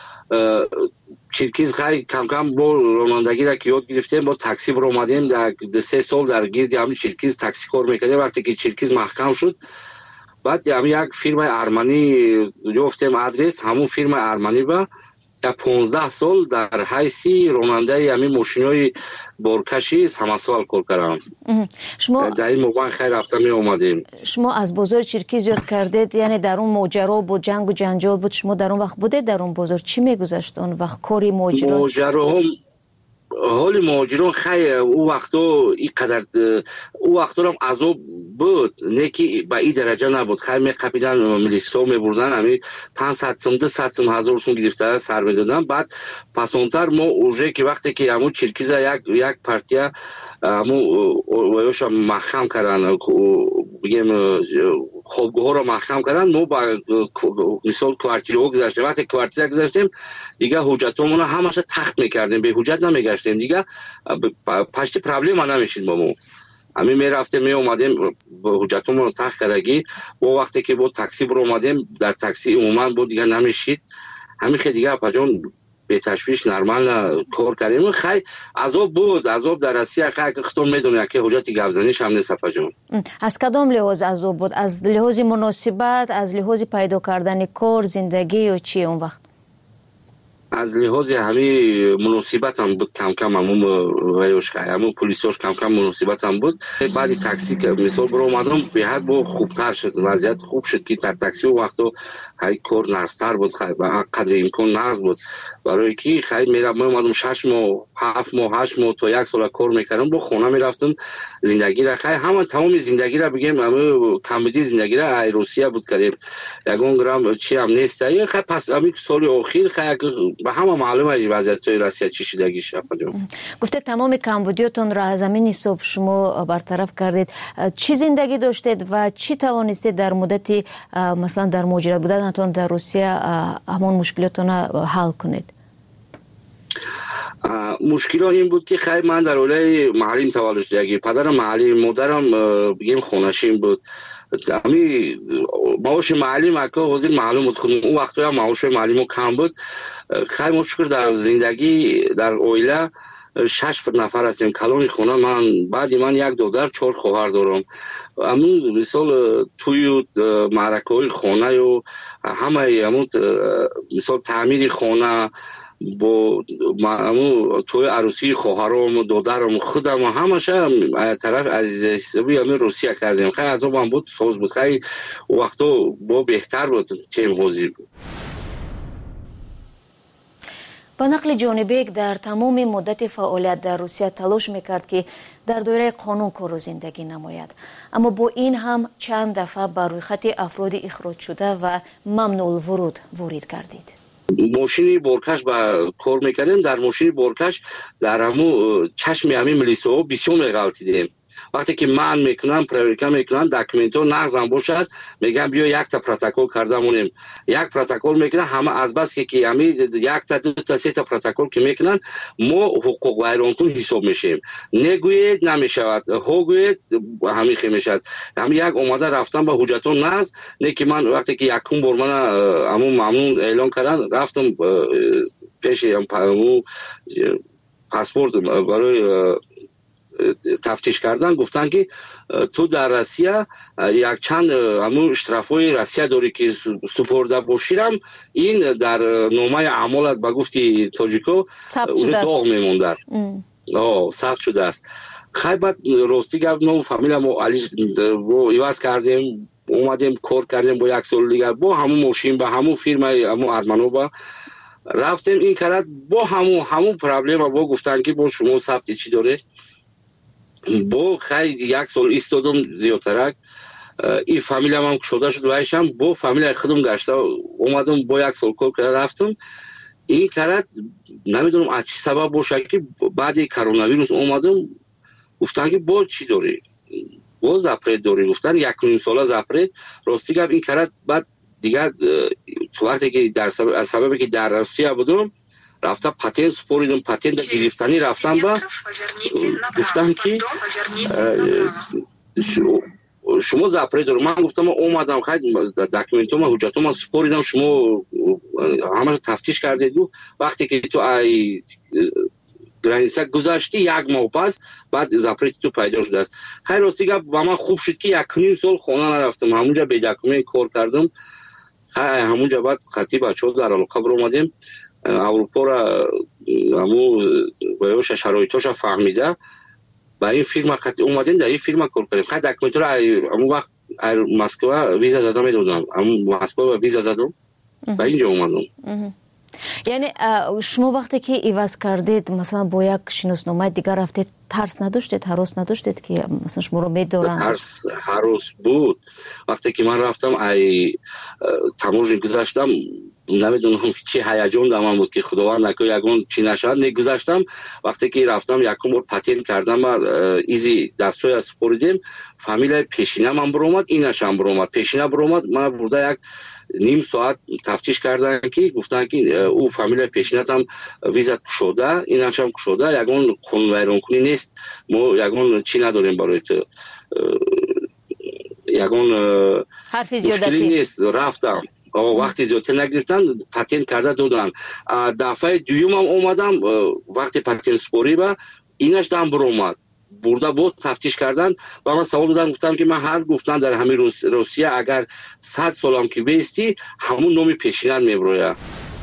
چرکیز خیلی کم کم با رانندگی را که یاد گرفتیم با تاکسی بر اومدیم در 3 سال در گرد همین چرکیز تاکسی کار میکردیم. وقتی که چرکیز محکم شد بعد همین یک فیرم ارمنی یافتیم آدرس همون فیرم ارمنی با در 15 سال در حیثی راننده همین ماشینای بارکشی همسال کار کردم.
شما
در این موقع خیلی رفتم می اومدیم.
شما از بازار چرکیز یاد کردید، یعنی در اون ماجرا بود، جنگ و جنجال بود، شما در اون وقت بودید در اون بازار چی میگذشت اون وقت کاری ماجرا؟
حال مهاجران خیلی او وقتا اینقدر او وقتا هم عذاب بود نه که به این درجه نبود. خیلی میقپیدن ملیسا میبردن همین 500 سوم 200 سوم 1000 سوم گرفته سر میدادن. بعد پسانتر ما اوجه که وقتی که همون چرکیز یک پارتیا همون ویوش محکم کردن بگیم خوابگاه ها را محکم کردن ما با مثال کوارتیر ها گذاشتیم. وقتی کوارتیر گذاشتیم دیگه حجتمون همش تخت میکردیم به حجت نمیگشتیم دیگه پشت پرابلم نمیشید با ما. همین میرفتیم می اومدیم با حجتمون تخت کردگی و وقتی که با تاکسی بر اومدیم در تاکسی عموما بود دیگه نمیشید. همین که دیگه پجان به تشویش نرمال کار کردیم. خیلی عذاب بود. عذاب در روسیه خیلی خودتون میدونید که حجت گوزنیش هم نیست پجان.
از کدام لحاظ عذاب بود؟ از لحاظ مناسبت، از لحاظ پیدا کردن کار، زندگی و چی اون وقت؟
از لحاظ همین مناسبت هم بود کم کم همون ویوش همون پلیساش کم کم مناسبت هم بود. بعدی تاکسی که مثال برو اومدم به حد با خوبتر شد، وضعیت خوب شد که در تاکسی و وقتا خیلی کار نرستر بود، خیلی قدر امکان نرس بود برای که خیلی میرم اومدم 6 ماه 7 ماه 8 ماه تا 1 سال کار میکردم با خونه میرفتم زندگی را خیلی همون تمام زندگی را بگیم همون کمبودی زندگی را ای روسیه بود کردیم یگان گرام چی هم نیست. خیلی پس همین سال اخیر خیلی به همه معلومه وضعیت روسیه چی شدگی شفاجون.
گفته تمام کمبودیاتون را از همین حساب شما برطرف کردید. چی زندگی داشتید و چی توانستید در مدتی مثلا در مهاجرت بودنتون در روسیه همون مشکلاتون حل کنید؟
مشکل این بود که خیلی من در اولای محلیم تولد شدگی پدرم محلی مادرم بگیم خونشین بود. همین معاش معلم اکا حاضر معلوم بود خودم اون وقتا معاش معلم کم بود. خیلی مشکل در زندگی در اویله 6 نفر هستیم کلان خونه من بعد من 1 دختر 4 خواهر دارم. همون مثال توی معرکه خونه و همه همون مثال تعمیر خونه با همون توی عروسی خواهرام و دادرم خودم و همش طرف از حسابی همین روسیه کردیم. خیلی عذاب هم بود سوز بود خیلی وقتا با بهتر بود چه حاضر بود.
با نقل جانبیک در تمام مدت فعالیت در روسیه تلاش میکرد که در دایره قانون کار و زندگی نماید، اما با این هم چند دفعه بر روی خط افراد اخراج شده و ممنوع الورود وارد گردید.
ماشینی بارکش با کار میکردیم در ماشین بارکش در همون چشم همین ملیسا بسیار میغلطیدیم وقتی که من میکنم پروریکا میکنم داکیومنت نقض هم باشد میگم بیا یک تا پروتکل کردمونیم یک پروتکل میکنه همه از بس که همین یک تا دو تا سه تا پروتکل که میکنن ما حقوق ویرانکن حساب میشیم نگوید نمیشود هوگوید همین خیلی میشد همین یک اومده رفتم با حجتون نقض نه که من وقتی که یکم بار من همون ممنون اعلان کردن رفتم پیش همون پاسپورت برای تفتیش کردن گفتن که تو در روسیه یک چند همون اشترافای روسیه داری که سپرده باشیرم این در نامه اعمالت با گفتی تاجیکو اونجا داغ میمونده است ثبت شده است خیلی بعد راستی گفت ما فامیل ما علی ایواز کردیم اومدیم کار کردیم با یک سال دیگر با همون ماشین با همون فیرمای همون ارمانووا رفتیم این کرد با همون پرابلم با گفتن که با شما ثبت چی داره با خیلی یک سال ایستادم زیادترک این فامیل هم شده شد وایشم با فامیل خودم گشته اومدم با یک سال کار کرد رفتم این کرد نمیدونم از چی سبب باشه که بعد کرونا ویروس اومدم گفتن که با چی داری با زپرید داری گفتن 1.5 ساله زپرید راستی گفت این کرد بعد دیگر وقتی که در سببی که در روسیه بودم رفتم پاتنت سپوریدم پاتنت گرفتنی رفتم با گفتم که شما زپرید داری من گفتم اومدم خیلی داکیومنتوم حجتوم سپوریدم شما همه تفتیش کردید وقتی که تو ای گرانیسه گذاشتی یک ماه پس بعد زپریت تو پیدا شده است خیلی راستی گفت با من خوب شد که 1.5 سال خونه نرفتم همونجا به داکیومنت کار کردم همونجا بعد خطی بچه‌ها در علاقه بر اومدیم اروپا را همون بایوش شرایطش فهمیده با این فیلم خطی اومدیم در این فیلم کار کردیم خیلی داکیومنت را همون وقت مسکو ویزا زدم میدادم همون مسکو ویزا زدم و اینجا اومدم
یعنی شما وقتی که ایواز کردید مثلا با یک شناسنامه دیگر رفتید ترس نداشتید هراس نداشتید که مثلا شما رو میدارن
ترس هراس بود وقتی که من رفتم ای تماشا گذاشتم نمیدونم چی هیجان در من بود که خداوند نکنه یگان چی نشد نگذاشتم وقتی که رفتم یکم بار پاتین کردم و ایزی دستوی سپوریدیم فامیل پیشینه من برومد اینش هم برومد پیشینه برومد من برده یک نیم ساعت تفتیش کردن که گفتن که او فامیل پیشینت هم ویزا شده اینش هم شده یگان خون ویران کنی نیست ما یگان چی نداریم برای تو یگان
حرفی زیادتی
نیست رفتم وقتی زیادتی نگرفتن پاتین کرده دادن دفعه دوم هم اومدم وقتی پاتین سپوری با اینش هم برومد برده بود تفتیش کردن و من سوال دادم گفتم که من هر گفتن در همین روسیه اگر 100 سالم که بیستی همون نومی پیشینت میبروید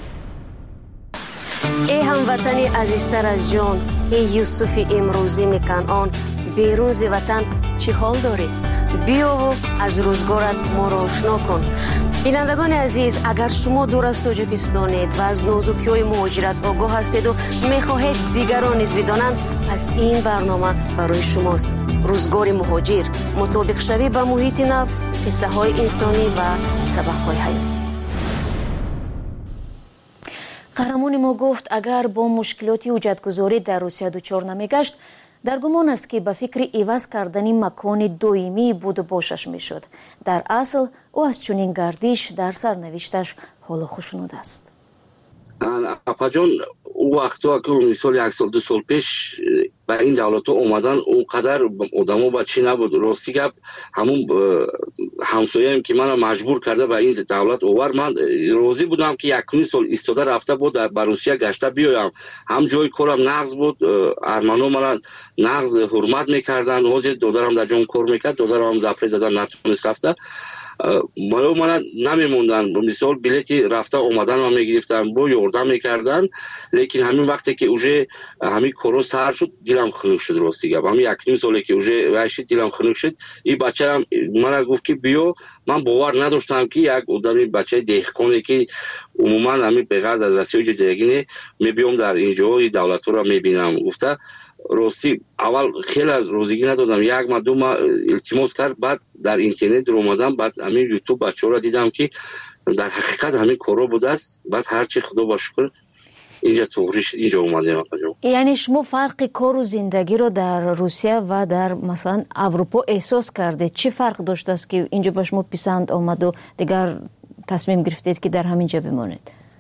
ای هموطنی عزیزتر از جان ای یوسف امروزین کنعان بیرون ز وطن چی حال داری بیا و از روزگارت ما را آشنا کن بینندگان عزیز اگر شما دور از تاجیکستانید و از نازکی‌های مهاجرت آگاه هستید و میخواهید دیگران نیز بدانند پس این برنامه برای شماست روزگار مهاجر مطابق شوی با محیط نو قصه های انسانی و سبق های حیاتی قهرمان ما گفت اگر با مشکلاتی حجتگذاری در روسیه دچار نمیگشت در گمان است که به فکر عوض کردن مکان دائمی بود و باشش میشد. در اصل او از چنین گردش در سرنوشتش حال خوشنود است.
اپا جان او وقتا که مثال 1 سال 2 سال پیش به این دولت اومدن اونقدر آدمو بچی نبود راستی گپ همون همسایه‌ام که منو مجبور کرده به این دولت اوور من راضی بودم که 1 سال ایستاده رفته بود در روسیه گشته بیایم هم جای کارم نقض بود ارمنو من نقض حرمت میکردن حاضر دادرم در جام کار میکرد دادرم هم زفر زدن نتونست رفته من نمیموندن مثال بلیتی رفته اومدن و میگرفتن با یاردم میکردن لیکن همین وقتی که اوجه همین کورو سر شد دیلم خنک شد راستی گپ همین 1 ساله که اوجه واشی دیلم خنک شد این بچه هم من گفت که بیا من باور نداشتم که یک آدمی بچه دهقانی که عموما همین به غرض از روسیه جدیگینه میبیام در اینجا دولت رو میبینم گفته راستی اول خیلی از روزگی ندادم 1 ماه 2 ماه التماس کرد بعد در اینترنت رو اومدم بعد همین یوتیوب بچه‌ها رو دیدم که در حقیقت همین کارو بوده است بعد هر چی خدا با شکر اینجا توریش اینجا اومدیم آقا.
یعنی شما فرق کار و زندگی رو در روسیه و در مثلا اروپا احساس کردید؟ چه فرق داشته است که اینجا به شما پسند آمد و دیگر تصمیم گرفتید که در همینجا بمانید؟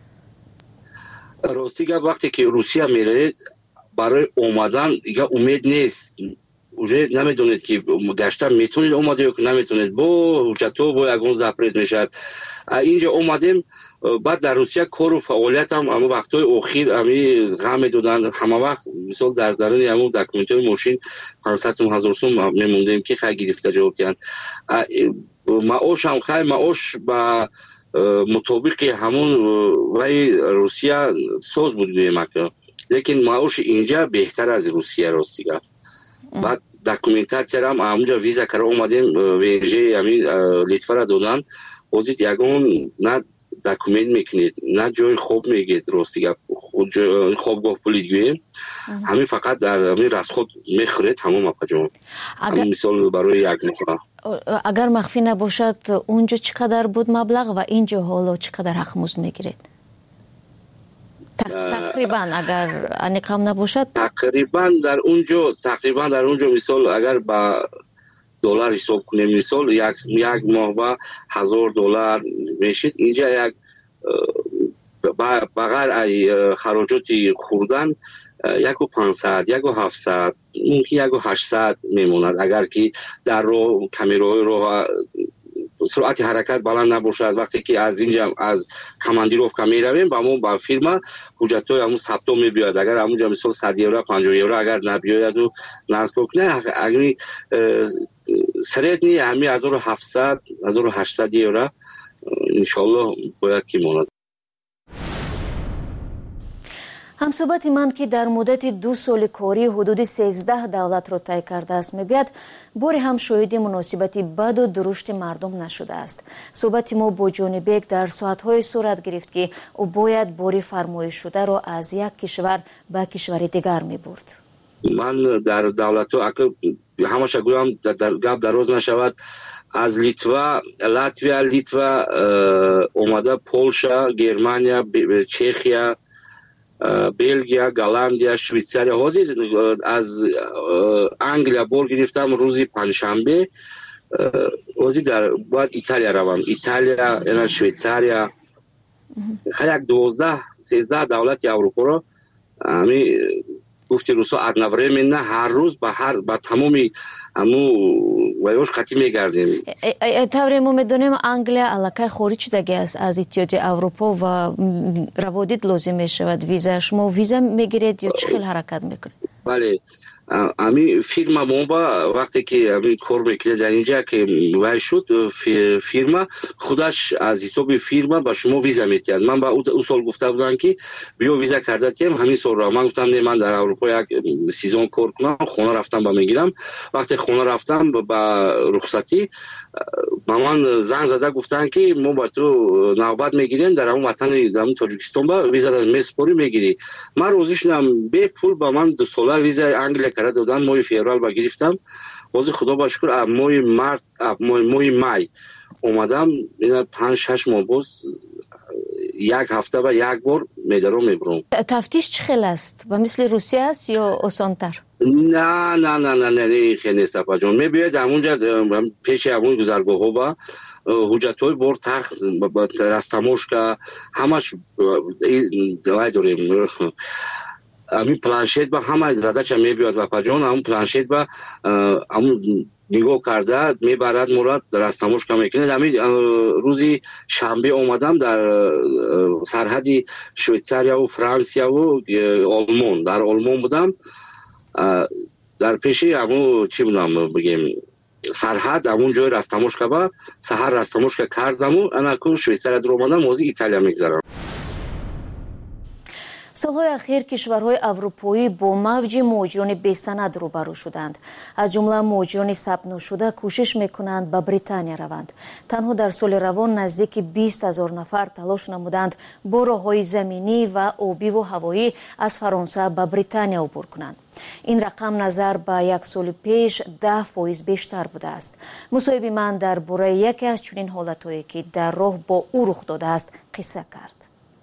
راستی وقتی که روسیه میرید برای اومدن دیگه امید نیست. уже نمیدونید که گشتن میتونید اومده یا نمیتونید. با حجتو با یگون زپرید میشد. اینجا اومدیم بعد در روسیه کار و فعالیت هم اما وقتای اخیر همی غم دادن همه وقت مثلا در درون همون دکومنتای ماشین 500,000 سوم میموندیم که خیلی گرفته جواب کردن. معاش هم خیلی معاش با مطابق همون وی روسیه سوز بود میمکن، لیکن معاش اینجا بهتر از روسیه راستیگه. بعد دکومنتاسیا هم همونجا ویزا کرده اومدیم ویژه همین لیتوا را دادن. وزید یگون نه دکومنت میکنید نه جای خوب میگید راستیگه خوابگاه پلیدگویی همین فقط در همین رسخود میخورید همون مپجون. همین مثال برای یک نفر
اگر مخفی نباشد اونجا چقدر بود مبلغ و اینجا حالا چقدر حق مزد میگیرید؟ تقریبا اگر انقام نباشد
تقریبا در اونجا مثال اگر با دلار حساب کنیم مثال یک ماه با $1,000 میشید. اینجا یک بغیر خراجات خوردن 1,500 1,700 ممکن 1,800 میموند اگر که در رو کمیرای رو سرعت حرکت بلند نباشد. وقتی که از اینجا از کماندیروفکا میرویم با همون با فیرما حجتای همون ثبت میبیاد. اگر همونجا مثلا 100 یورو 50 یورو اگر نبیاید و نزد کنه اگر سرعت نی همین 1,700 1,800 یورو انشالله باید که ماند.
همصحبت من که در مدت 2 سال کاری حدود 13 دولت را طی کرده است میگوید باری هم شاهد مناسبت بد و درشت مردم نشده است. صحبت ما با جانی بیگ در ساعتهای صورت گرفت که او باید باری فرمایش شده را از یک کشور به کشور دیگر می برد.
من در دولت ها همش گویم در گپ دراز نشود از لیتوا اومده پولشا گرمانیا چخیا بلژیا گالندیا شویتساریا حاضر از انگلیا بار گرفتم روزی پنجشنبه حاضر در بعد ایتالیا روم ایتالیا یعنی شویتساریا خیلی 12-13 دولت اروپا رو همی گفتی روسا اگنوره من هر روز با تمامی همو ویوش خطی میگردیم.
طوری ما میدونیم انگلیا علاقه خارج شدگی است از اتحادیه اروپا و روادید لازم میشود ویزا. شما ویزا میگیرید یا چه خیلی حرکت میکنید؟
بله امی فیرما بومبا وقتی که امی کار میکنه در اینجا که وای شد فیرما خودش از حساب فیرما با شما ویزا میداد. من با او سال گفته بودم که بیا ویزا کردم همین سال را من گفتم نه من در اروپا یک سیزن کار کنم خونه رفتم با میگیرم. وقتی خونه رفتم با رخصتی با من زنگ زده گفتن که ما با تو نوبت میگیریم در اون وطن در تاجیکستان با ویزا مسپوری میگیری. من روزش نم به پول با من 2 سال ویزا انگلیس کرده دادن. ماه فوریه با گرفتم واسه خدا باشکر ماه مای اومدم اینا 5-6 ماه باز یک هفته و یک بار میدارم میبرم.
تفتیش چه خیلی است؟ و مثل روسیه است یا آسان‌تر؟
نه خیلی نیست اپا جان. میباید همونجا پیش همون گذرگاه ها با حجتای بار تخت رستموش که همش دلای داریم همین پلانشیت با همه زده چه میباید اپا جان همون پلانشیت با همون نگاه کرده میبرد مراد رستموش که میکنه. همین روزی شنبه اومدم در سرحد شویتساریا و فرانسیا و آلمان در آلمان بودم در پیشی همون چی بودم بگیم سرحد همون جای رستموشکا با سهر رستموشکا کردم و انا که شویتساریا در اومدم موزی ایتالیا میگذارم.
سالهای اخیر کشورهای اروپایی با موج مهاجران بی‌سند روبرو شدند. از جمله مهاجران ثبت نشده کوشش میکنند به بریتانیا روند. تنها در سال روان نزدیک 20,000 نفر تلاش نمودند با راههای زمینی و آبی و هوایی از فرانسه به بریتانیا عبور کنند. این رقم نظر به 1 سال پیش 10% بیشتر بوده است. مصاحبه من درباره یکی از چنین حالتهایی که در راه با او رخ داده است قصه کرد.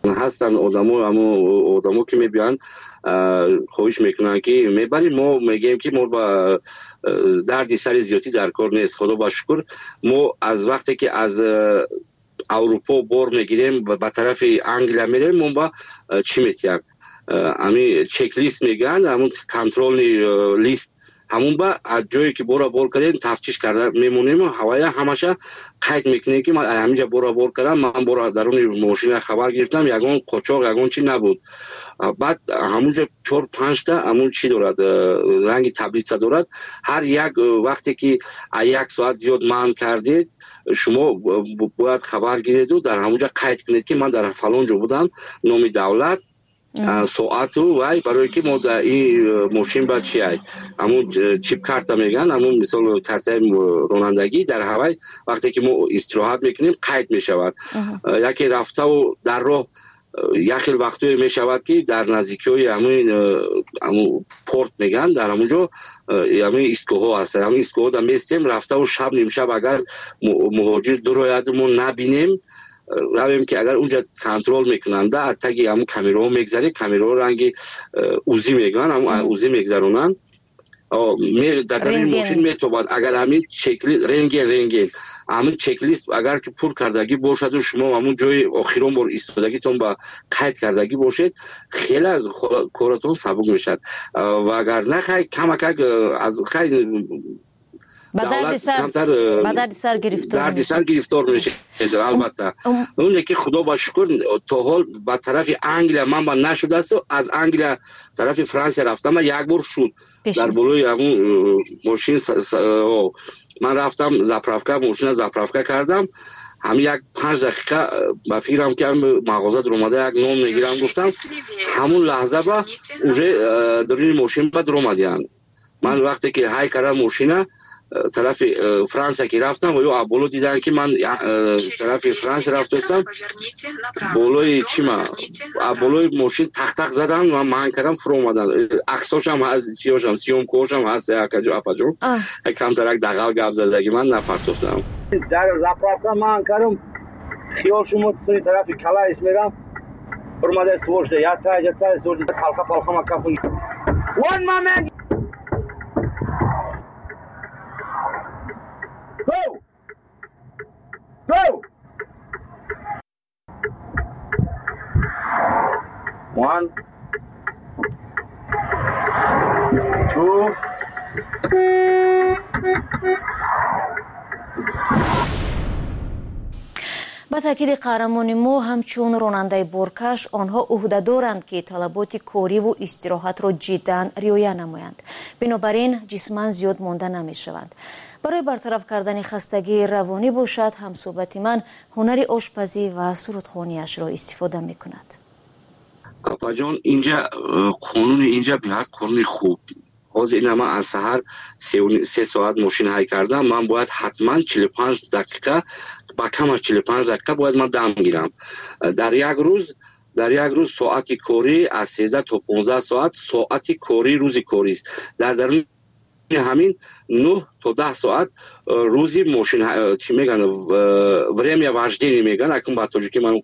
هستن آدمو که میبیان خواهش میکنن که میبریم. ما میگیم که ما با دردی سر زیادی در کار نیست. خدا با شکر ما از وقتی که از اروپا بار میگیریم و به طرف انگلیا میریم ما با چی میتیم همین چک لیست میگن، همون کنترل لیست، همون با از جایی که بار کردیم تفتیش کرده میمونیم و هوای همشه قید میکنه که من همینجا بار کردم، من بار درون ماشین خبر گرفتم، یگان قاچاق یگان چی نبود. بعد همونجا 4-5 تا همون چی دارد، رنگ تبلیغ دارد. هر یک وقتی که 1 ساعت زیاد من کردید شما باید خبر گیرید و در همونجا قید کنید که من در فلان جا بودم، نام دولت، ساعت و برای که ما در این ماشین باید چی هست همون چیپ کارت میگن، همون مثال کارت رانندگی در هوای وقتی که ما استراحت میکنیم قید میشود. یکی رفته و در راه یکی وقتی میشود که در نزدیکی همون پورت میگن، در همونجا همون ایستگاه هست، همون ایستگاه در میستیم رفته و شب نیم شب اگر مهاجر درایدمون نبینیم رویم که اگر اونجا کنترل میکنن در تگی همون کامیرا میگذاره، کامیرا رنگی اوزی میگن، همون اوزی میگذارونن در این ماشین میتواد اگر همین چکلیست رنگی همین چکلیست اگر که پر کردگی باشد و شما همون جای آخرون بار ایستادگیتون با قید کردگی باشید خیلی کارتون سبک میشد و اگر نه کم از خیلی
دردی سر گرفتار
میشه. البته اون که خدا با شکر تا حال با طرف انگلیا من با نشده است و از انگلیا طرف فرانسه رفتم یک بار شد در بالای همون ماشین من رفتم ماشین زپرافکا کردم، هم یک 5 دقیقه با فکرم که مغازه رو اومده یک نام میگیرم گفتم همون لحظه با اونجا درین ماشین با در اومدن. من وقتی که های کردم ماشینه طرف فرانسه که رفتم و یو ابولو دیدن که من طرف فرانسه رفتم بولوی چی ما ابولوی ماشین تق زدم و من کردم فرو اومدن. عکساش هم از چیاشم سیوم کوش هم هست اکجا اپاجو کم ترک دغل گپ زدگی من نپرتفتم در زپرافکا من کردم خیال شما سری طرف کلاس میرم اومده سوژده یا تا سوژده پالخا ما کافون وان مامن Go! Go! 1 2
با تاکید قهرمان ما همچون راننده بارکش آنها عهده دارند که طلبات کاری و استراحت را جدا رعایت نمایند، بنابراین جسماً زیاد مانده نمی شوند. برای برطرف کردن خستگی روانی باشد همصحبت من هنر آشپزی و سرودخوانیش را استفاده می کند.
کاپا جان اینجا قانون اینجا بیاد قانون خوب حاضر این من از سحر 3 ساعت ماشین های کردم، من باید حتما 45 دقیقه با کم از 45 دقیقه باید من دم گیرم. در یک روز ساعت کاری از 13 تا 15 ساعت کاری روزی کاری است. در همین 9 تا 10 ساعت روزی ماشین چی میگن время вождения میگن، اکنون با توجه که من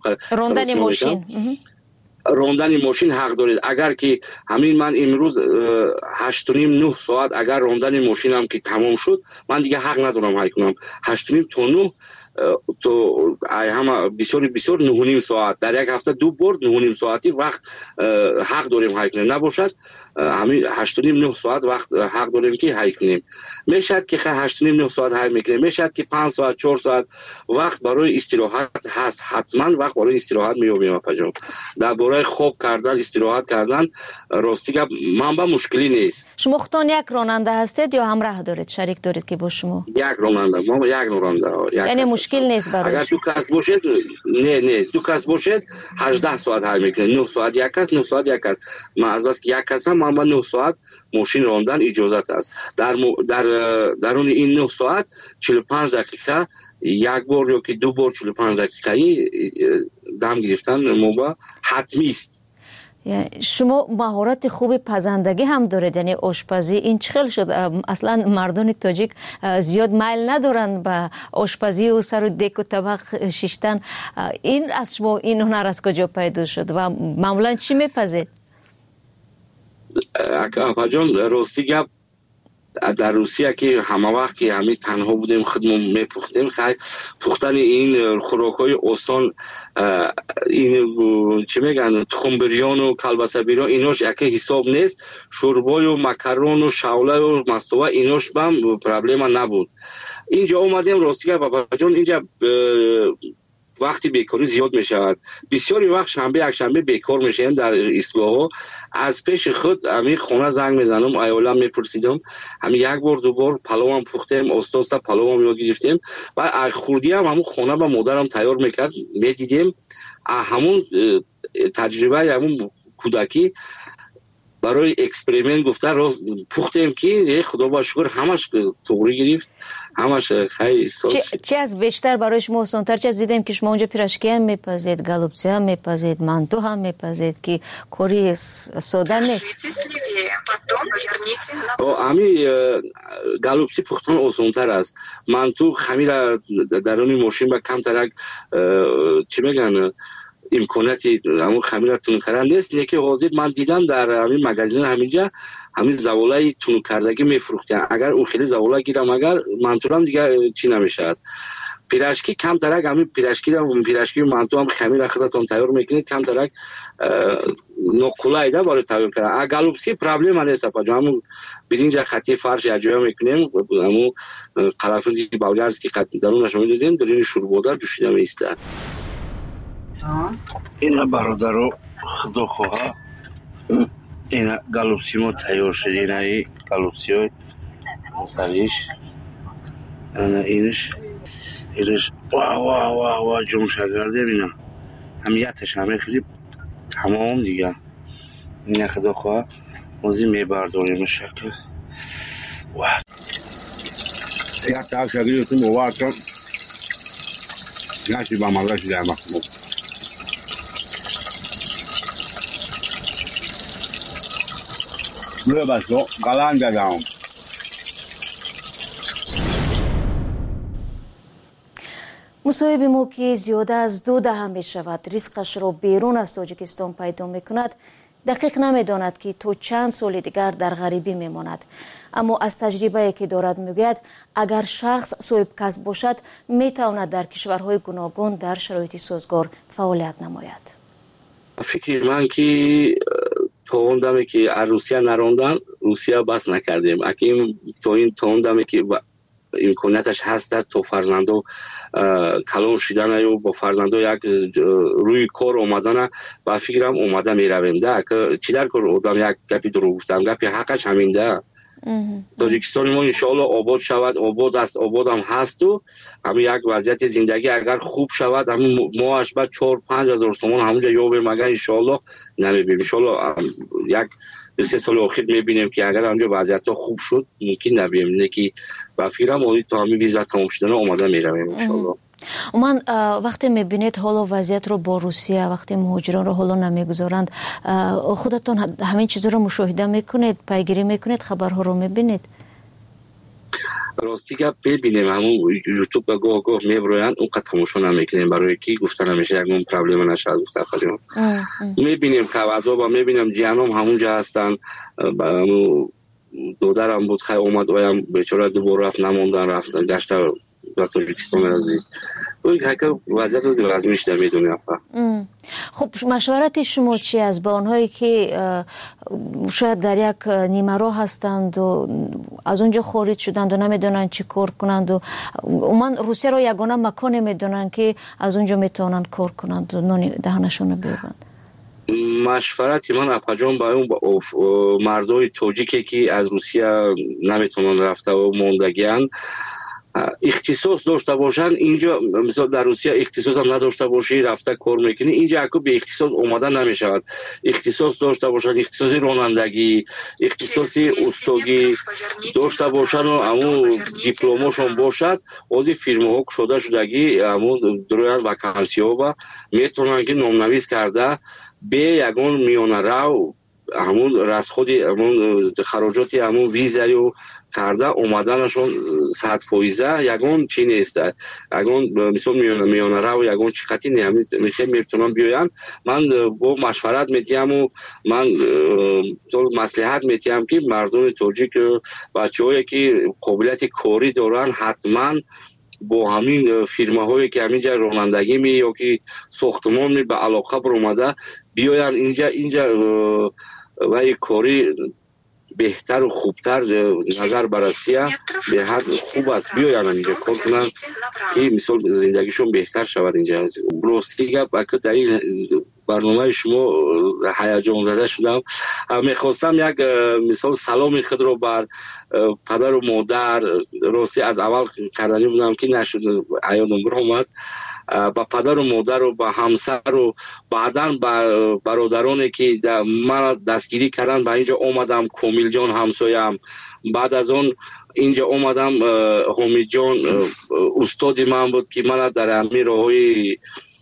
راندن ماشین حق دارید. اگر که همین من امروز 8.5-9 ساعت اگر راندن ماشینم که تمام شد من دیگه حق ندارم های کنم. 8.5 تا 9 تو همه بسیار 9.5 ساعت در یک هفته 2 بار 9.5 ساعتی وقت حق داریم های کنیم، نباشد همین 8.5-9 ساعت وقت حق داریم که های کنیم. میشد که 8.5-9 ساعت های میکنیم، میشد که 5 ساعت 4 ساعت وقت برای استراحت هست، حتما وقت برای استراحت میابیم. پجام در برای خوب کردن استراحت کردن راستی که من با مشکلی نیست.
شما خودتان یک راننده هستید یا همراه دارید، شریک دارید که با شما؟
یک راننده، ما یک راننده.
یعنی مشکل نیست برای
اگر 2 کس باشید نه 2 کس باشید 18 ساعت های میکنه، 9 ساعت یک کس 9 ساعت یک کس. من از بس که یک کسم من با 9 ساعت ماشین راندن اجازت است. در اون این 9 ساعت 45 دقیقه یک بار یا که 2 بار 45 دقیقه دم گرفتن موبا حتمی است.
شما مهارت خوب پزندگی هم دارید، یعنی آشپزی. این چه خیلی شد؟ اصلا مردان تاجیک زیاد میل ندارن به آشپزی و سر و دیگ و طبق شیشتن. این از شما این هنر از کجا پیدا شد و معمولا چی میپزید؟
اکا جان راستی گپ در روسیه که همه وقت که همین تنها بودیم خودمون میپختیم، خیلی پختن این خوراکای آسان، این چی میگن تخم بریان و کلبسه بریان ایناش اگه حساب نیست، شوربای و مکرون و شوله و مستوه ایناش بهم پرابلم نبود. اینجا اومدیم راستی که بابا جان اینجا وقتی بیکاری زیاد می شود، بسیاری وقت شنبه یک شنبه بیکار میشیم در ایستگاه ها. از پیش خود همین خونه زنگ میزنم، ایالم میپرسیدم، همین یک بار دو بار پلو هم پختیم، استاد پلو هم یاد گرفتیم و خوردی هم همون خونه با مادرم تیار میکرد، میدیدیم. همون تجربه همون کودکی برای اکسپریمنت گفته رو پختیم که خدا با شکر همش توری گرفت، همش خیلی ساس.
چی از بیشتر برای شما آسان‌تر؟ چه دیدیم که شما اونجا پیراشکی هم میپزید، گالوبسی هم میپزید، مانتو هم میپزید که کاری ساده نیست.
همین گالوبسی پختن آسان‌تر است. مانتو خمیر درون ماشین با کم ترک چی میگن امکاناتی همون خمیر تون کردن نیست. یکی حاضر من دیدم در همین مغازین همینجا همین زوالای تون کردگی میفروختن. اگر اون خیلی زوالا گیرم اگر منطورم دیگه چی نمیشد. پیراشکی کم ترک همین پیراشکی و پیراشکی منطور هم خمیر خودتون تیار میکنید، کم ترک نقلایده برای تیار کردن. گالوبسی پرابلم نیست اپا همون برنج خطی فرش اجرا میکنیم، همون قرنفل بلغارس که درونش میذاریم درین شوربادر جوشیده میسته.
اینا برادرو خدا خواه اینا گالوبسی ما تیار شد. اینا ای گالوبسی های مختلف اینش واه جمع شگرده بینا همیتش همه خیلی تمام دیگه. اینا خدا خواه موزی میبرداریم شکل واه یک تا شگری تو موارد کن نشی با مدرش در مخموم روی بسو قلن دادم.
مصاحبه ما که زیاده از 2 دهه می شود ریسکش را بیرون از تاجیکستان پیدا می کند، دقیق نمی داند که تو چند سال دیگر در غریبی می ماند. اما از تجربه که دارد می گوید اگر شخص صاحب کسب باشد می تواند در کشورهای گوناگون در شرایط سازگار فعالیت نماید.
فکر من که توندمی که از روسیه نراندن روسیه بس نکردیم. اگه این توندمی که امکانیتش هست تو فرزندو کلان شدن یا با فرزندو یک روی کار اومدن و فکرم اومده میرویم ده که چی در کار آدم یک گپی درو گفتم گپی حقش همین ده. تاجیکستان ما انشاءالله آباد شود، آباد است، آباد هم هست و همین یک وضعیت زندگی اگر خوب شود همین ماهش بعد 4-5 هزار تومان همونجا یابیم اگر انشاءالله نمیبینیم. انشاءالله یک 2-3 سال آخر میبینیم که اگر همونجا وضعیت ها خوب شد ممکن نبیم نه که و فکرم آنی تا همین ویزا تمام شدن آماده میرویم انشاءالله.
من وقتی میبینید حالا وضعیت رو با روسیه وقتی مهاجران رو حالا نمیگذارند خودتون همین چیز رو مشاهده میکنید، پیگیری میکنید، خبرها رو میبینید؟
راستی که ببینیم همون یوتیوب به گاه میبرویند اون قد تماشا نمیکنیم برای کی گفتن همیشه یک پرابلم نشد گفته خودمون میبینیم که عذاب میبینیم جهنم همونجا هستن. دودرم بود خیلی اومد و بیچاره دوباره رفت نموندن رفتن گشت در تاجیکستان ازی که وضعیت روزی وزمیش در میدونی.
خب مشورت شما چی از با آنهایی که شاید در یک نیمه راه هستند و از اونجا خارج شدند و نمیدونن چی کار کنند و من روسیه رو یگانه مکان میدونن که از اونجا میتونن کار کنند و نانی دهنشون رو بیارن؟
مشورتی من اپاجان با اون مردای تاجیکی که از روسیه نمیتونن رفته و موندگیان اختصاص داشته باشن اینجا، مثلا در روسیه اختصاص هم نداشته باشی رفته کار میکنی اینجا اکو به اختصاص اومدن نمیشود. اختصاص داشته باشن، اختصاص رانندگی، اختصاص استاگی داشته باشن و همون دیپلمشون باشد از فیرم ها شده شدگی همون درویان وکانسی ها با میتونن که نامنویس کرده به یگان میانه رو همون رسخود همون خراجات همون ویزایی و کرده اومدنشون 100% یگان چی نیست. یگان مثلا میانه رو یگان چی خطی نه میخوام میتونم بیایم. من با مشورت میتیم و من مصلحت میتیم که مردم تاجیک بچه‌هایی که قابلیت کاری دارن حتما با همین فیرما هایی که همینجا رانندگی می یا که ساختمان می به علاقه برآمده بیاین اینجا و یک کاری بهتر و خوبتر نظر بررسیه به حد خوب است بیاین اینجا کار کنن که مثال زندگیشون بهتر شود. اینجا راستی گپ که در این برنامه شما هیجان زده شدم. میخواستم یک مثال سلام خود رو بر پدر و مادر راستی از اول کردنی بودم که نشد یادم برآمد. با پدر و مادر و با همسر و بعداً با برادرانی که من دستگیری کردن به اینجا اومدم. کمیل جان همسایم، بعد از اون اینجا اومدم حمید جان استاد من بود که من در همین راههای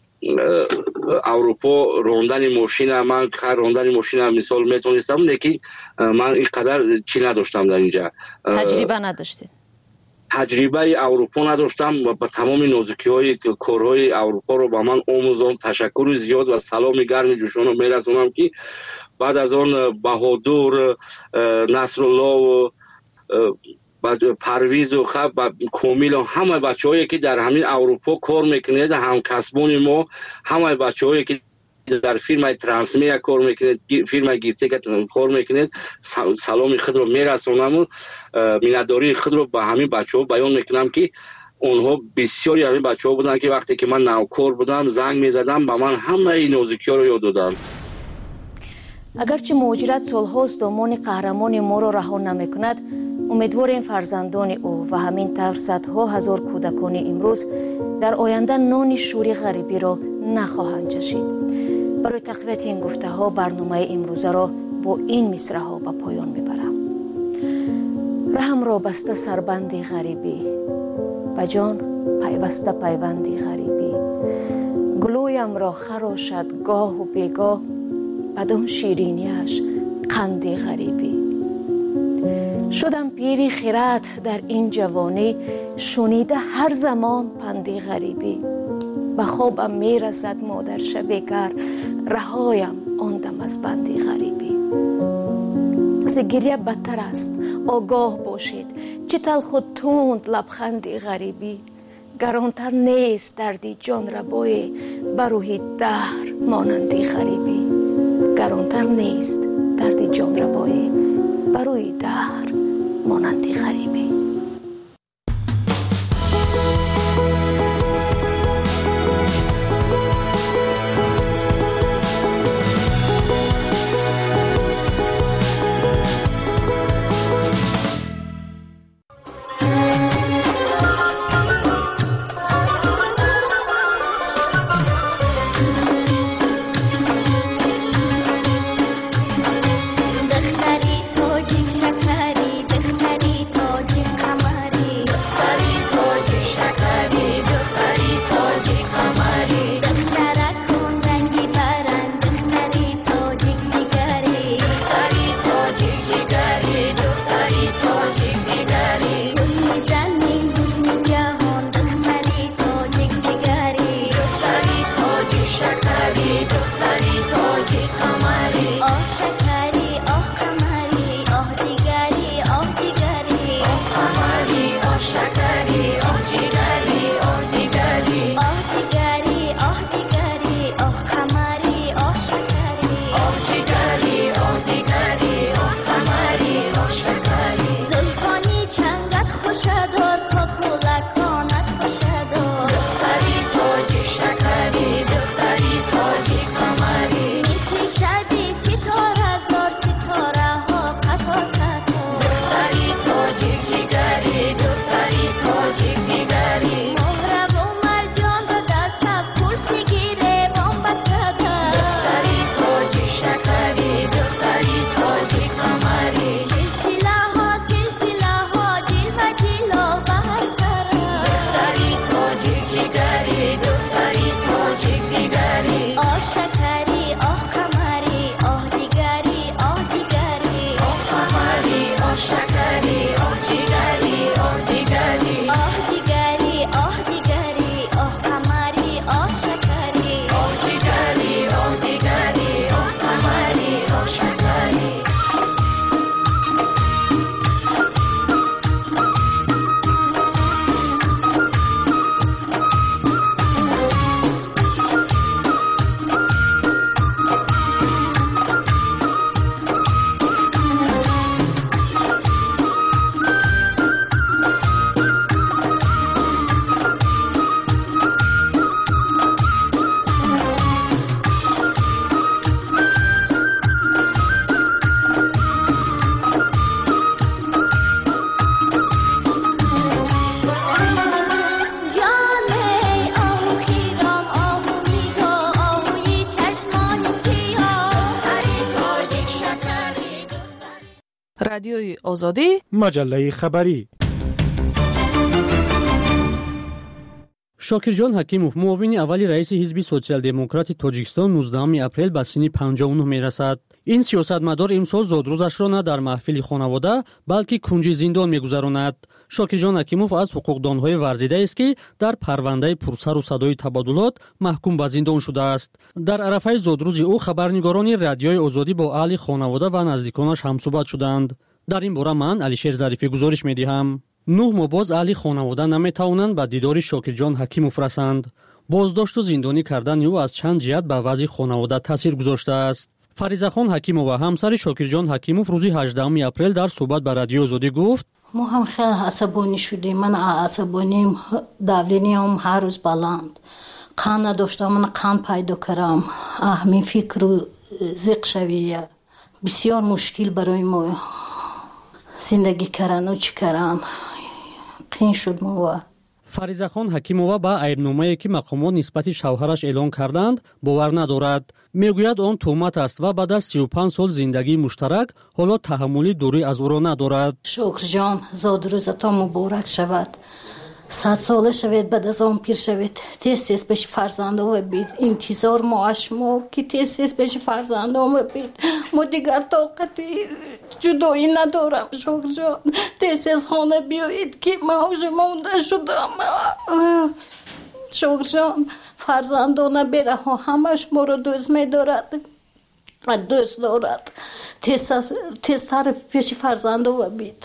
اروپا راندن ماشین من راندن ماشین مثال میتونستم لیکن من اینقدر چی نداشتم در اینجا
تجربه نداشتید.
تجربه اروپا نداشتم و با تمام نازکی های کارهای اروپا رو با من آموزان. تشکر زیاد و سلام گرم جوشان رو میرسونم که بعد از آن بهادر نصرالله و پرویز و خب کمیل و همه بچه هایی که در همین اروپا کار میکنید هم کسبون ما همه بچه هایی که در فیلم ترانسمیا کار میکنید فیلم گیرتیکت کار میکنید سلام خود رو میرسونم و مینداری خود رو به همین بچه ها بیان میکنم که اونها بسیاری همین بچه ها بودن که وقتی که من نوکار بودم زنگ میزدم با من همه این نازکی ها رو یاد دادن.
اگرچه مهاجرت سالهاست دامان قهرمان ما را رها نمیکند، امیدواریم فرزندان او و همین طور صدها هزار کودکان امروز در آینده نان شوری غریبی را نخواهند چشید. برای تقویت این گفته ها برنامه امروزه را با این مصرع ها به پایان میبرم. رحم را بسته سربندی غریبی، به جان پیوسته پیوندی غریبی. گلویم را خراشد گاه و بیگاه، بدان شیرینیش قندی غریبی. شدم پیری خیرات در این جوانی، شنیده هر زمان پندی غریبی. به خوابم میرسد مادر شبیگر، رهایم آندم از بندی غریبی. زگریه بدتر است آگاه باشید، چه تلخ و تند لبخندی غریبی. گرانتر نیست دردی جان ربای، بروی دهر مانندی غریبی. گرانتر نیست دردی جان ربای، بروی دهر مانندی غریبی.
دختری تاجیک شکری، دختری تاجیک
رادیوی آزادی،
مجله خبری.
شاکرجان حکیموف معاون اولی رئیس حزب سوسیال دموکرات تاجیکستان 19 اپریل به سن 59 میرسد. این سیاستمدار امسال زادروزش را نه در محفل خانواده بلکه کنج زندان میگذراند. شاکرجان حکیموف از حقوقدانهای ورزیده است که در پرونده پرسر و صدای تبادلات محکوم به زندان شده است. در عرفه زادروز او خبرنگاران رادیوی آزادی با اهل خانواده و نزدیکانش همصحبت شدند. در این باره من علیشیر ظریفی گزارش میدهم. 9 ماه باز اهل خانواده نمیتوانند به دیدار شاکرجان حکیموف رسند. بازداشت و زندانی کردن او از چند جهت به وضع خانواده تاثیر گذاشته است. فریضه‌خان حکیمووا همسر شاکرجان حکیموف روز 18 اپریل در صحبت با رادیو آزادی گفت:
ما هم خیلی عصبانی شدیم. من عصبانیم، داولینیم هر روز بلند. قند نداشتم، من قند پیدا کردم. همین فکر و زیق شویه. بسیار مشکل برای ما زندگی کردن و چی کردن. قین شد ما.
فریضه‌خان حکیمووا با عیب‌نامه‌ای که مقامات نسبت شوهرش اعلان کردند باور ندارد. میگوید آن تهمت است و بعد از 35 سال زندگی مشترک حالا تحملی دوری از او را ندارد.
شکر جان، زادروزتان مبارک شود. 100 ساله شوید، بعد از آن پیر شوید. تیز پیش فرزندان بید. انتظار ما از شما که تیز پیش فرزندان بید. ما دیگر طاقت جدایی ندارم. شکر جان، تیز خانه بیایید که من از مونده شدم. شکر جان، فرزندان بره ها همش ما رو دوست می‌دارد. دوست دارد. تیزتر پیش فرزندان بید.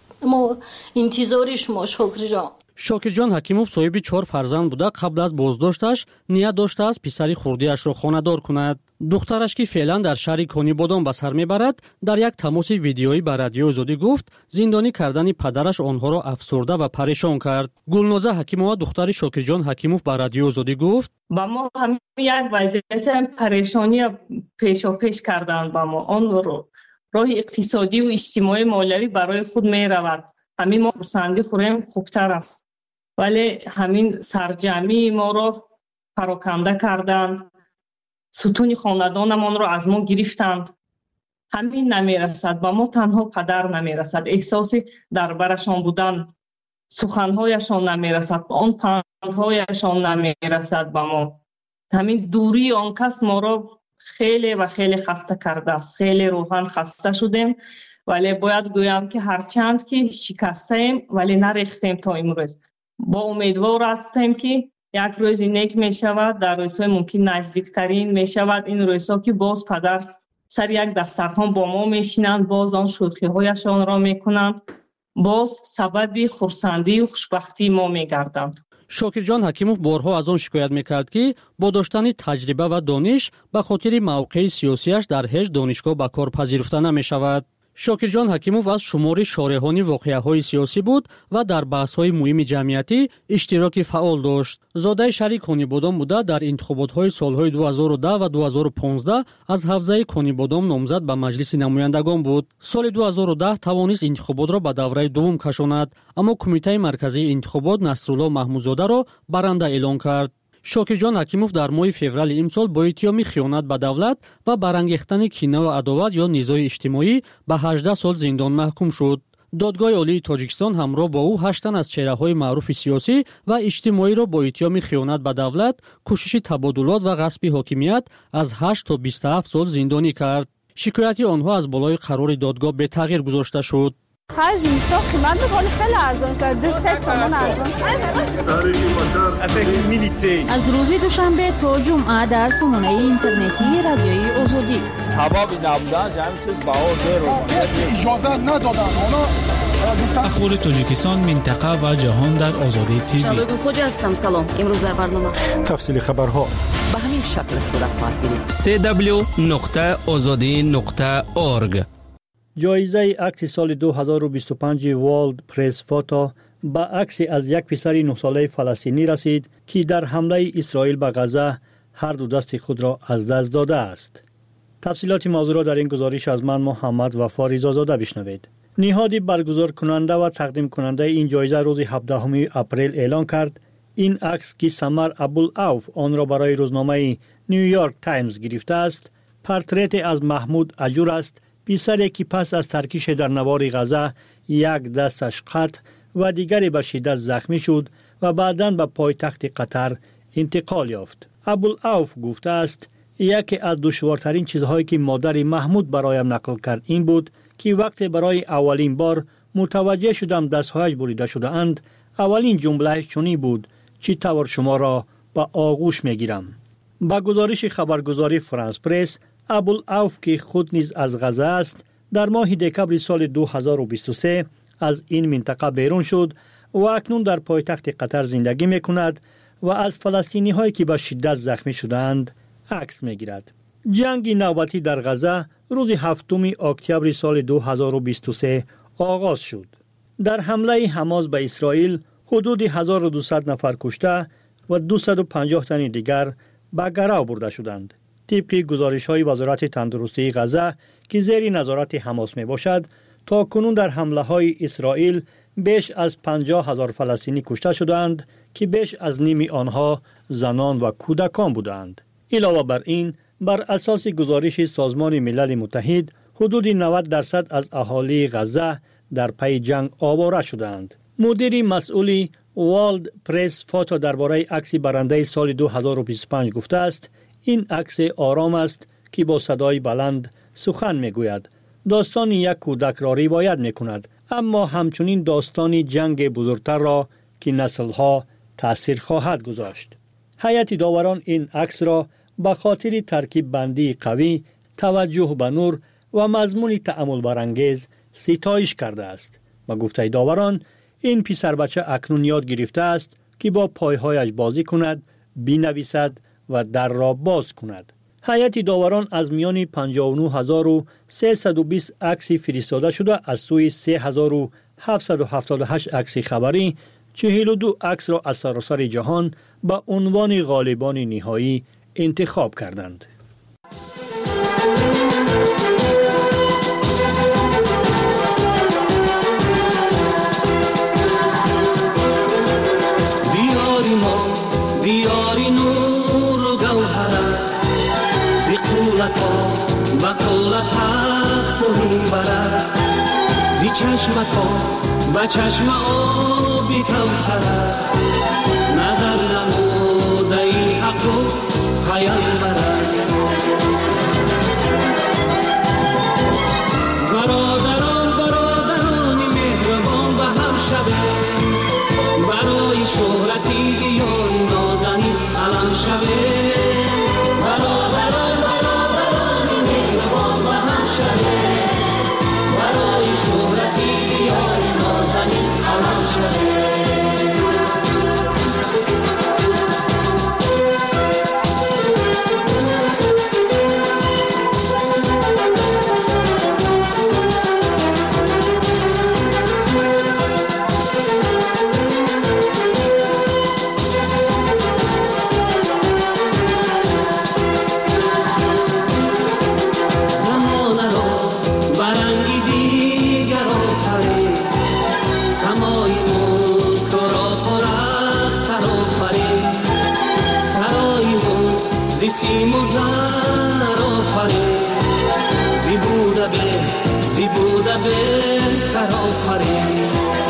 ما انتظارش ما. شکر جان.
شاکرجان حکیموف صاحب 4 فرزند بوده. قبل از بازداشتش نیت داشته است پسری خردی‌اش را خانه‌دار کند. دخترش که فعلا در شهر کونیبادان به سر میبرد در یک تماس ویدیویی با رادیو آزادی گفت زندانی کردن پدرش آنها را افسرده و پریشان کرد. گلنازه حکیمووا دختر شاکرجان حکیموف با رادیو آزادی گفت:
با ما هم یک وضعیت پریشانی پیش کردند. با ما آن راه اقتصادی و اجتماعی مولوی برای خود میرود. همین ما فرسندی خوریم خوبتر است. ولی همین سرجمی ما را پراکنده کردند. ستون خاندانمان را از ما گرفتند. همین نمیرسد. با ما تنها پدر نمیرسد. احساس در برشان بودن، سخنهایشان نمیرسد. آن پندهایشان نمیرسد با ما. همین دوری آن کس ما را خیلی و خیلی خسته کرده است. خیلی روحاً خسته شدیم. ولی باید گویم که هرچند که شکستیم ولی نریختیم تا امروز. با امیدوار هستیم که یک روز نیک می شود، در روزهای ممکن نزدیکترین می شود. این روزها که باز پدر سر یک دسترخوان با ما می شینند، باز آن شوخی هایشان را می کنند، باز سبب خرسندی و خوشبختی ما می گردند.
شاکرجان حکیموف بارها از آن شکایت میکرد که با داشتن تجربه و دانش به خاطر موقع سیاسیش در هیچ دانشگاه به کار پذیرفته نمی شود. شاکرجان حکیموف از شمار شارحان واقعه‌های سیاسی بود و در بحث‌های مهم جمعیتی اشتراک فعال داشت. زاده شهر کونیبادان بوده. در انتخابات‌های سال‌های 2010 و 2015 از حوزه کونیبادان نامزد به مجلس نمایندگان بود. سال 2010 توانست انتخابات را به دوره دوم کشاند، اما کمیته مرکزی انتخابات نصرالله محمودزاده را برنده اعلان کرد. شاکرجان حکیموف در ماه فوریه امسال با اتهام خیانت به دولت و برانگیختن کینه و عداوت یا نزاع اجتماعی به 18 سال زندان محکوم شد. دادگاه عالی تاجیکستان همراه با او 8 تن از چهره‌های معروف سیاسی و اجتماعی را با اتهام خیانت به دولت، کوشش تبادلات و غصب حاکمیت از 8 تا 27 سال زندانی کرد. شکایت آنها از بالای قرار دادگاه به تغییر گذاشته شد.
خرج اینستا قیمت بخوری خیلی ارزان شده. 3 تومان ارزان شده.
از روز دوشنبه تا جمعه در سامانه اینترنتی رادیوی آزادی.
سبب نبودن همین چیز باور رو
اجازه ندادن.
اخبار تاجیکستان، منطقه و جهان در آزادی تیوی.
شالوی خوج هستم. سلام. امروز در برنامه
تفصیل خبرها
به همین شکل صورت خواهد گرفت.
www.azadi.org.
جایزه عکس سال 2025 والد پرس فوتو با عکس از یک پسر 9 ساله فلسطینی رسید که در حمله اسرائیل به غزه هر دو دست خود را از دست داده است. تفصیلات موضوع را در این گزارش از من محمد وفا رضازاده بشنوید. نهاد برگزار کننده و تقدیم کننده این جایزه روز 17 اپریل اعلان کرد این عکس که سمر ابوالعوف آن را برای روزنامه نیویورک تایمز گرفته است، پورترت از محمود اجور است پسری که پس از ترکیش در نوار غزه یک دستش قطع و دیگری به شدت زخمی شد و بعداً به پایتخت قطر انتقال یافت. ابوالعوف گفته است یکی از دشوارترین چیزهایی که مادر محمود برایم نقل کرد این بود که وقتی برای اولین بار متوجه شدم دستهایش بریده شده اند، اولین جملهش چنین بود: چی طور شما را به آغوش میگیرم. با گزارش خبرگزاری فرانس پرس، ابوالعوف که خود نیز از غزه است، در ماه دکمبر سال 2023 از این منطقه بیرون شد و اکنون در پایتخت قطر زندگی میکند و از فلسطینی هایی که به شدت زخمی شدند عکس میگیرد. جنگ نوبتی در غزه روز 7 اکتبر سال 2023 آغاز شد. در حمله حماس به اسرائیل حدود 1200 نفر کشته و 250 تن دیگر به گرو برده شدند. طبق گزارش‌های وزارت تندرستی غزه که زیر نظارت حماس می باشد، تا کنون در حمله‌های اسرائیل بیش از 50,000 فلسطینی کشته شدند که بیش از نیم آنها زنان و کودکان بودند. علاوه بر این، بر اساس گزارش سازمان ملل متحد، حدود 90% از اهالی غزه در پی جنگ آواره شدند. مدیر مسئول والد پرس فوتو درباره عکس برنده سال 2025 گفته است: این عکس آرام است که با صدای بلند سخن میگوید. داستان یک کودک را روایت میکند، اما همچنین داستانی جنگ بزرگتر را که نسل‌ها تأثیر خواهد گذاشت. هیئت داوران این عکس را به خاطر ترکیب بندی قوی، توجه به نور و مضمون تأمل برانگیز ستایش کرده است. با گفته داوران، این پسر بچه اکنون یاد گرفته است که با پایهایش بازی کند، بنویسد و در را باز کند. هیئت داوران از میان 59320 عکس فرستاده شده از سوی 3778 عکس خبری، 42 عکس را از سراسر جهان به عنوان غالبان نهایی انتخاب کردند.
دیاری نور و گوهر است، زی قولتا با قول تخت و منبر است، زی چشمتا با چشم آبی کوثر است، نظر نموده ای حق و پیامبر است. برادران مهربان به هم شوید، برای شهرتی دیاری نازنین علم شوید. برادران مهربان به هم شوید، برای شهرتی دیاری نازنین علم شوید. سیم و زر آفرین، زی بوده بهتر آفرین.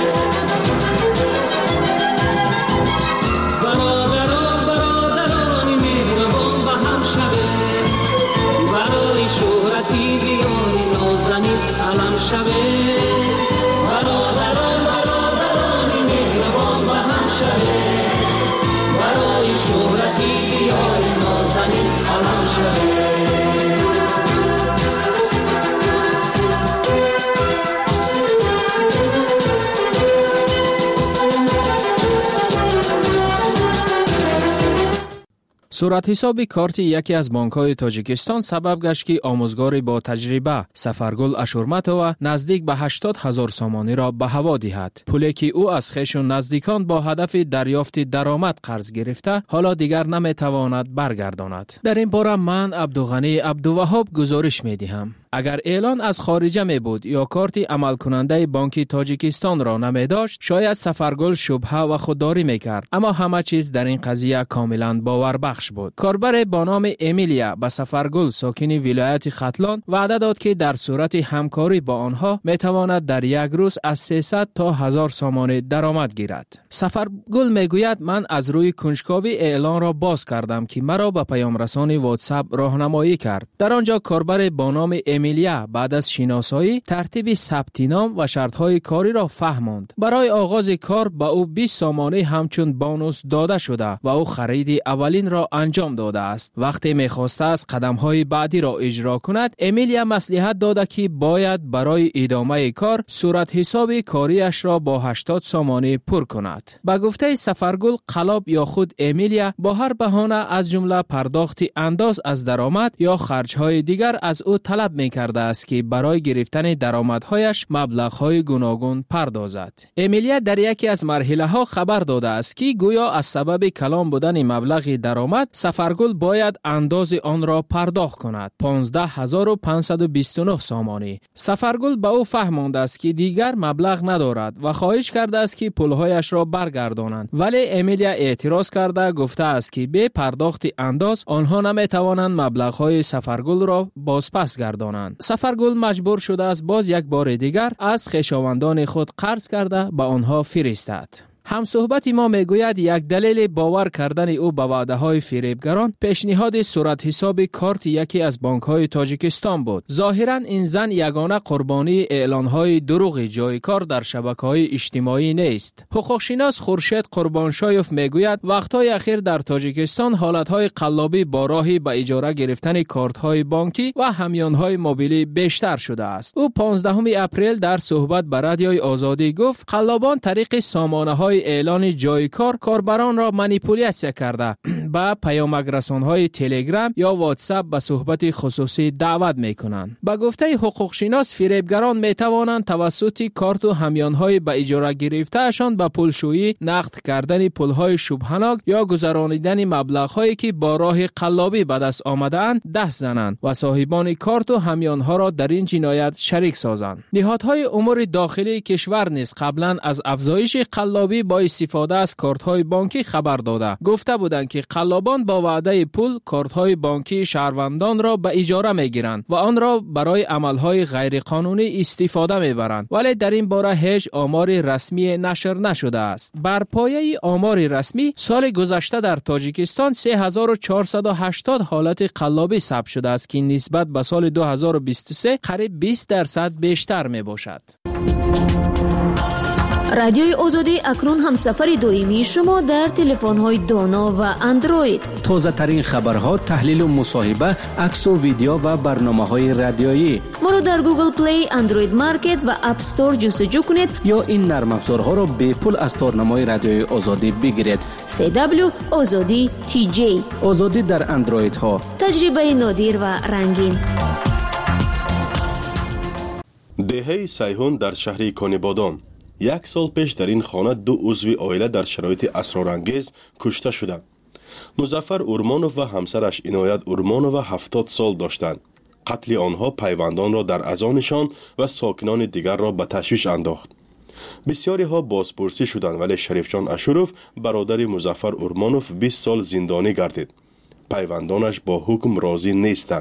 برادران مهربان به هم شوید، برای شهرتی دیاری نازنین علم شوید. برادران مهربان به هم شوید، برای شهرتی دیاری نازنین علم شوید.
صورت حساب کارت یکی از بانک‌های تاجیکستان سبب گشت که آموزگاری با تجربه سفرگل اشورمتووا نزدیک به 80,000 سامانی را به هوا دهد. پولی که او از خویش و نزدیکان با هدف دریافت درآمد قرض گرفته حالا دیگر نمیتواند برگرداند. در این باره من عبدالغنی عبدالوهاب گزارش می‌دهم. اگر اعلان از خارجه می بود یا کارت عمل کننده بانک تاجیکستان را نمی داشت، شاید سفرگل شبهه و خودداری می کرد. اما همه چیز در این قضیه کاملا باوربخش بود. کاربر با نام امیلیا به سفرگل ساکن ولایت ختلان وعده داد که در صورت همکاری با آنها می تواند در یک روز از 300 تا 1000 سامانه درآمد گیرد. سفرگل می گوید من از روی کنجکاوی اعلان را باز کردم که مرا به پیام رسان واتساپ راهنمایی کرد. در آنجا کاربر با نام امیلیا بعد از شناسایی ترتیب ثبت نام و شرطهای کاری را فهماند. برای آغاز کار به او 20 سامانه همچون بونوس داده شده و او خرید اولین را انجام داده است. وقتی می‌خواسته است قدم‌های بعدی را اجرا کند، امیلیا مصلحت داده که باید برای ادامه کار صورت حساب کاریش را با 80 سامانه پر کند. به گفته سفرگل قلاب یا خود امیلیا با هر بهانه از جمله پرداخت انداز از درآمد یا خرج‌های دیگر از او طلب می‌کرده است که برای گرفتن درآمدهایش مبلغ‌های گوناگون پردازد. امیلیا در یکی از مرحله‌ها خبر داده است که گویا از سبب کلان بودن مبلغ درآمد سفرگل باید انداز آن را پرداخت کند. 15529 سامانه. سفرگل به او فهمانده است که دیگر مبلغ ندارد و خواهش کرده است که پولهایش را برگردانند، ولی امیلیا اعتراض کرده گفته است که به پرداخت انداز آنها نمی‌توانند مبلغ‌های سفرگل را بازپس گردانند. سفرگل مجبور شده است باز یک بار دیگر از خویشاوندان خود قرض کرده به آنها فرستد. همصحبت ما میگوید یک دلیل باور کردن او به وعده‌های فریبگران پیشنهاد صورت حساب کارت یکی از بانک‌های تاجیکستان بود. ظاهراً این زن یگانه قربانی اعلان‌های دروغ جای کار در شبکه‌های اجتماعی نیست. حقوقشناس خورشید قربانشایف میگوید وقت‌های اخیر در تاجیکستان حالت‌های قلابی با راهی به اجاره گرفتن کارت‌های بانکی و همیان‌های موبیلی بیشتر شده است. او 15 اپریل در صحبت با رادیوی آزادی گفت قلابان طریق سامانه‌های اعلان جای کار کاربران را مانیپولیاسیون کرده با پیامک رسانهای تلگرام یا واتساپ به صحبت خصوصی دعوت میکنند. با گفته حقوق شناس فریبگران میتوانند توسط کارت و همیانهای به اجاره گرفتهشان به پولشویی، نقد کردن پولهای شبهناک یا گذرانیدن مبلغهایی که با راه قلابی به دست آمده‌اند دست زنند و صاحبان کارت و همیانها را در این جنایت شریک سازند. نهادهای امور داخلی کشور نیز قبلا از افزایش قلابی با استفاده از کارت‌های بانکی خبر داده. گفته بودند که قلابان با وعده پول کارت‌های بانکی شهروندان را به اجاره می‌گیرند و آن را برای عمل‌های غیرقانونی استفاده می‌برند. ولی در این باره هیچ آمار رسمی نشر نشده است. بر پایه آمار رسمی سال گذشته در تاجیکستان 3480 حالت قلابی ثبت شده است که نسبت به سال 2023 قریب 20% بیشتر میباشد.
رادیوی آزادی اکنون هم سفر دائمی شما در تلفن‌های دانا و اندروید.
تازه ترین خبرها، تحلیل و مصاحبه، عکس و ویدیو و برنامه‌های رادیویی.
ما رو در گوگل پلی، اندروید مارکت و اپ استور جستجو کنید
یا این نرم افزارها را به پول از تارنمای رادیوی آزادی بگیرید.
CW آزادی TJ.
آزادی در اندروید ها.
تجربه نادر و رنگین.
دهه سیهون در شهر کانیبادان. 1 سال پیش در این خانه 2 عضو عائله در شرایط اسرارانگیز کشته شدند. مظفر اورمانوف و همسرش عنایت اورمانوف 70 سال داشتند. قتل آنها پیوندان را در اذانشان و ساکنان دیگر را به تشویش انداخت. بسیاری ها بازپرسی شدند ولی شریفجان اشوروف برادر مظفر اورمانوف 20 سال زندانی گردید. پیوندانش با حکم راضی نیستند.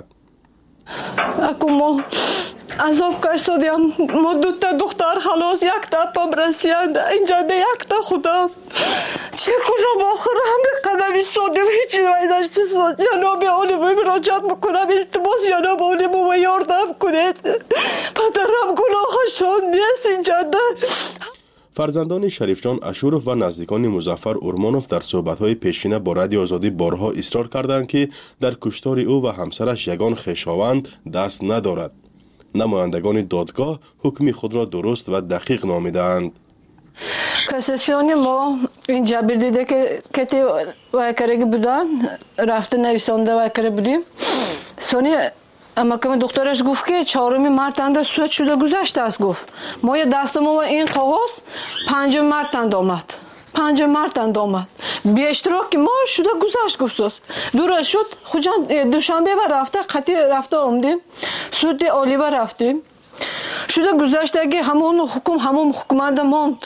عذاب کشیدیم. ما 2 تا دختر خلاص، 1 تا پام رسید، اینجا ده 1 تا خودم. چه کنم آخر همه قدمی سادم هیچی نمیداشت. جناب عالی مراجعت میکنم، التماس جناب عالی ما یاردم کنید. پدرم گناهشان نیست اینجا ده.
فرزندان شریفجان اشوروف و نزدیکان مظفر اورمانوف در صحبت‌های پیشینه با رادیو آزادی بارها اصرار کردند که در کشتار او و همسرش یگان خویشاوند دست ندارد. نمایندگان دادگاه حکم خود را درست و دقیق نامیدند.
کاساسیون ما اینجا دیده که کتی وایکرگی بودن، رفته نویسنده وایکره بودیم. سونی اما که دکترش گفت که 4 مارت سوت شده گذشته است. گفت ما یه دستمون و این کاغذ 5 مارت آمد. 5 مارت آمد. بی اشتراک ما شده گذشت. گفت دور شد. خودجان دوشنبه و رفته قطعی رفته آمدیم. سود اولیوا رفتیم شده گذشتگی همون حکومت ماند.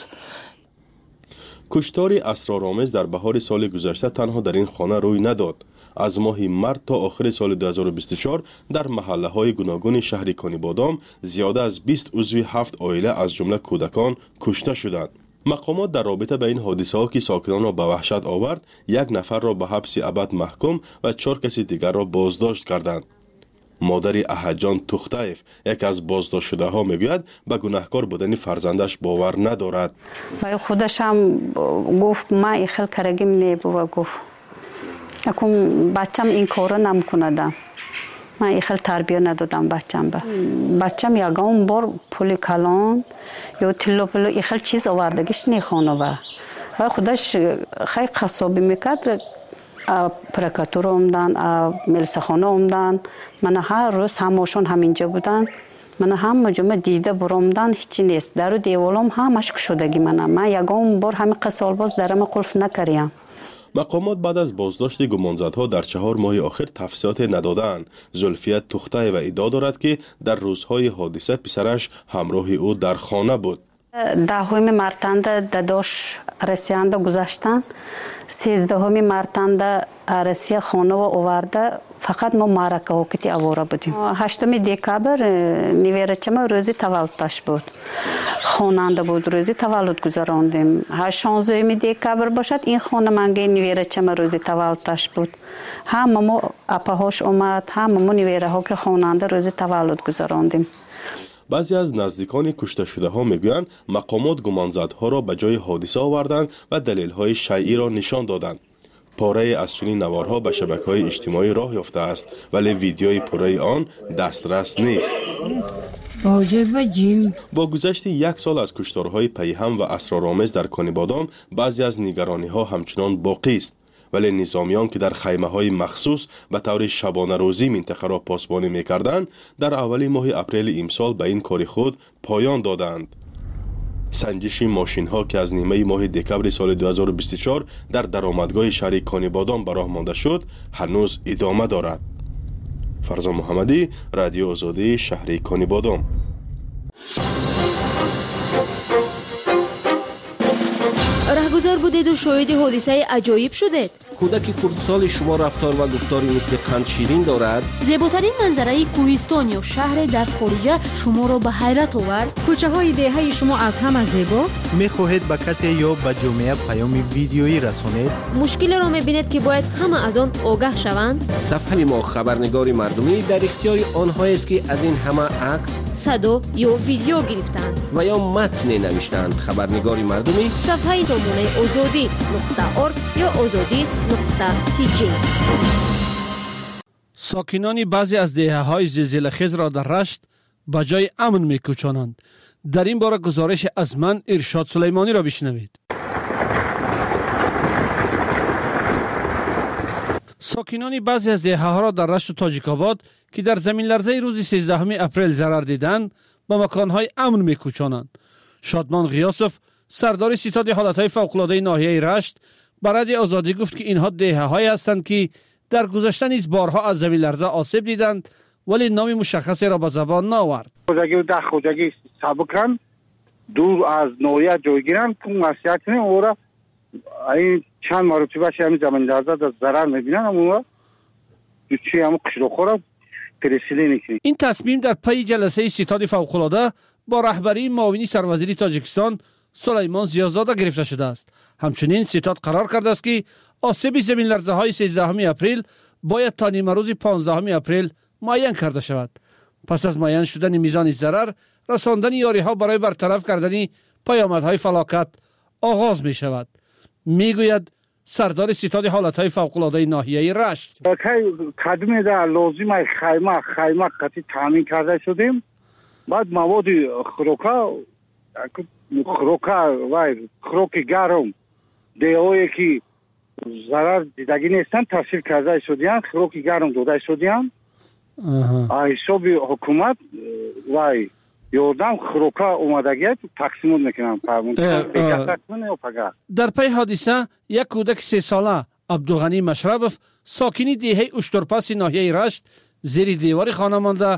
کشتار اسرارآمیز در بهار سال گذشته تنها در این خانه روی نداد. از ماه مارس تا آخر سال 2024 در محله های گوناگون شهر کانیبادام زیاده از 20 عضو 7 عائله از جمله کودکان کشته شدند. مقامات در رابطه با این حادثه ها که ساکنان را به وحشت آورد، 1 نفر را به حبس ابد محکوم و 4 کسی دیگر را بازداشت کردند. مادر احدجان توختایف یک از بازداشت شده ها میگوید به گناهکار بودن فرزندش باور ندارد.
و خودش هم گفت ما این خیلی کرگیم نیبو و گفت اکون بچم این کارو نمیکنه. من این خیلی تربیه ندادم بچم یکم بار پول کلان یا تلو این خیلی چیز آوردگیش نیخونه و خودش خیلی قصابی میکرد. پرکاتور اومدن، ملسخانه اومدن، من هر روز همشون همینجا بودن، من هم مجموعه دیده برومدن هیچی نیست. در و دیوالم همش کشودگی من یکم بار همین قسال باز درم قلف نکردم.
مقامات بعد از بازداشت گمانزدها در 4 ماه آخر تفصیلات ندادند. زلفیه توختایف ادعا دارد که در روزهای حادثه پسرش همراه او در خانه بود.
10 مرتنده داداش رسیانده گذاشتن، 13 مرتنده رسی خانه و آورده. فقط ما معرکه وقتی آواره بودیم. 8 دکبر نیویرچم روزی تولدش بود، خواننده بود، روزی تولد گذراندیم. 16 دکبر باشد این خانمانگی نیویرچم روزی تولدش بود. همه اپاهاش اومد، همه نیویره ها که خواننده روزی تولد گذراندیم.
بعضی از نزدیکان کشته شده ها میگویند مقامات گمانزدها را به جای حادثه آوردند و دلیل های شیعی را نشان دادند. پاره از چنین نوارها به شبکه‌های اجتماعی راه یافته است ولی ویدیوی پاره آن دسترس نیست. با گذشت 1 سال از کشتارهای پیهم و اسرارآمیز در کانیبادام بعضی از نگرانی‌ها همچنان باقی است. ولی نظامیان که در خیمه‌های مخصوص به طور شبانه روزی منطقه را پاسبانی می‌کردند در اول ماه اپریل امسال به این کار خود پایان دادند. سنجش ماشین‌ها که از نیمه ماه دکبر سال 2024 در درآمدگاه شهر کانیبادام به راه مانده شد هنوز ادامه دارد. فرزان محمدی، رادیو آزادی، شهر کانیبادام.
رهگذر بودید و شاهد حادثه عجایب شدید.
کودک کردسال شما رفتار و گفتاری مثل قند شیرین دارد.
زیباترین منظره کوهستان یا شهر در خارجه شما را به حیرت آورد.
کوچه های دهه شما از همه زیباست.
میخواهید به کسی یا به جامعه پیام ویدیویی رسانید؟
مشکل را میبینید که باید همه از آن آگاه شوند.
صفحه ما خبرنگار مردمی در اختیار آنهایی است که از این همه عکس،
صدا یا ویدیو گرفتند
و یا متن نوشتند. خبرنگار مردمی
صفحه سامانه azadi.org یا azadi.tg.
ساکنان بعضی از دهه‌های زلزله خیز را در رشت به جای امن می‌کوچانند. در این باره گزارش از من ارشاد سلیمانی را بشنوید. ساکنان بعضی از دهه‌ها را در رشت و تاجیک‌آباد که در زمین لرزه روز 13 اپریل ضرر دیدند به مکان‌های امن می‌کوچانند. شادمان غیاسف سردار ستاد حالتهای فوق‌العاده ناحیه رشت برای آزادی گفت که اینها دهه‌هایی هستند که در گذشته نیز بارها از زمین لرزه آسیب دیدند ولی نام مشخصی را به زبان نآورد.
خودگی سابقاً دور از ناحیه جایگیرند که مسئولیت اونها این چند مرتبه همین زمین لرزه در ضرر می‌بینند اونها چی هم قشرخو را پرسیده نکنید.
این تصمیم در پی جلسه ستاد فوق‌العاده با رهبری معاون سروزیر تاجیکستان سلیمان زیازاده گرفته شده است. همچنین ستاد قرار کرده است که آسیب زمین لرزه های 13 اپریل باید تا نیمه روز 15 اپریل معین کرده شود. پس از معین شدن میزان ضرر، رساندن یاری ها برای برطرف کردن پیامدهای فلاکت آغاز می شود. می گوید سردار ستاد حالتهای فوق‌العاده ناحیه رشت.
قدمی در لازم خیمه قطعی تامین کرده شدیم. بعد مواد خروک گرم دیهایی که ضرر دیدگی نیستن تفسیر کرده شدیم، خروک گرم داده شدیم. حساب حکومت و یاردم خروکا اومدگی تقسیم میکنم.
در پی حادثه یک کودک 3 ساله عبدالغنی مشربف ساکنی دیهه اشترپس ناحیه رشت زیر دیوار خانه مانده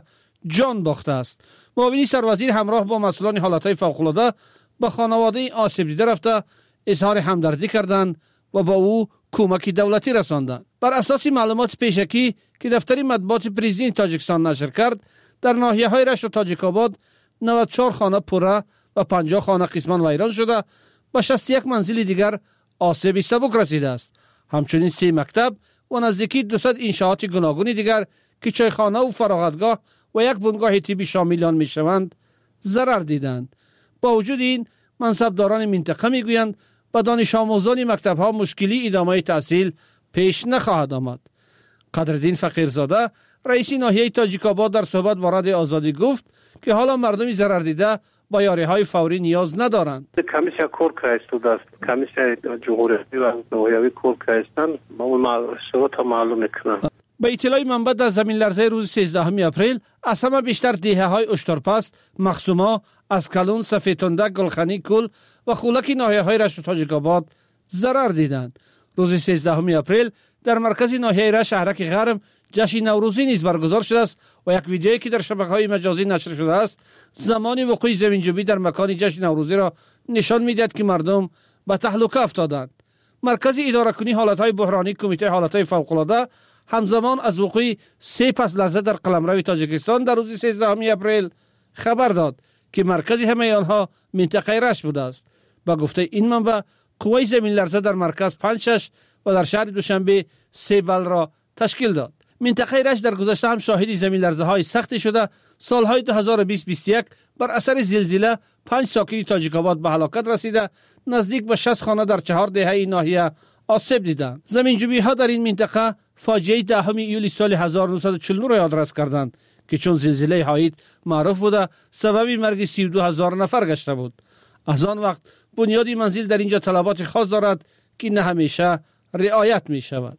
جان باخته است. معاون سروزیر همراه با مسئولان حالتهای فوق‌العاده به خانواده آسیب دیده رفته اظهار همدردی کردند و با او کمک دولتی رساندند. بر اساس معلومات پیشکی که دفتر مطبوعات پرزیدنت تاجیکستان نشر کرد، در ناحیه‌های رشت و تاجیک‌آباد 94 خانه پره و 50 خانه قسماً ویران شده و 61 منزل دیگر آسیب سبک رسیده است. همچنین 3 مکتب و نزدیکی 200 انشاءات گوناگون دیگر که چایخانه و فراغتگاه و یک بنگاه طبی شامل آن میشوند ضرر دیدند. با وجود این، منصبداران منطقه میگویند به دانش آموزان مکتب‌ها مشکلی ادامه تحصیل پیش نخواهد آمد. قدردین فقیرزاده رئیس ناحیه تاجیک‌آباد در صحبت با رادیو آزادی گفت که حالا مردم ضرر دیده با یاری‌های فوری نیاز ندارند.
کمیسیا کار کرده است. کمیسیا جمهوری و ناحیوی کار کردن ما صورت معلوم میکنن.
با اطلاع منبع در زمین لرزه روز 13 اپریل از همه بیشتر دهه‌های اشترپست، مخصوما، اسکلون، سفیدتنده، گلخانی کل و خولک ناحیه‌های رشت و تاجیک‌آباد ضرر دیدند. روز 13 اپریل در مرکز ناحیه رشت شهرک غرم جشن نوروزی نیز برگزار شده است و یک ویدیویی که در شبکه‌های مجازی نشر شده است زمان وقوع زمین‌جویی در مکان جشن نوروزی را نشان می‌دهد که مردم به تهلکه افتادند. مرکز اداره کنی حالت‌های بحرانی کمیته حالت‌های فوق‌العاده همزمان از وقوع 3 پس لرزه در قلمرو تاجیکستان در روز 13 اپریل خبر داد که مرکز همه آنها منطقه رشت بوده است. با گفته این منبع، قوه زمین لرزه در مرکز 5-6 و در شهر دوشنبه 3 بل را تشکیل داد. منطقه رشت در گذشته هم شاهد زمین لرزه های سختی شده. سالهای 2020-21 بر اثر زلزله 5 ساکن تاجیک‌آباد به هلاکت رسیده، نزدیک به 60 خانه در 4 دهه این ناحیه آسیب دیدند. زمین‌جویی ها در این منطقه فاجعه 10 ایولی سال 1949 را یادرس کردند که چون زلزله هایید معروف بوده سبب مرگ 32,000 نفر گشته بود. از آن وقت بنیادی منزل در اینجا طلبات خاص دارد که نه همیشه رعایت می شود.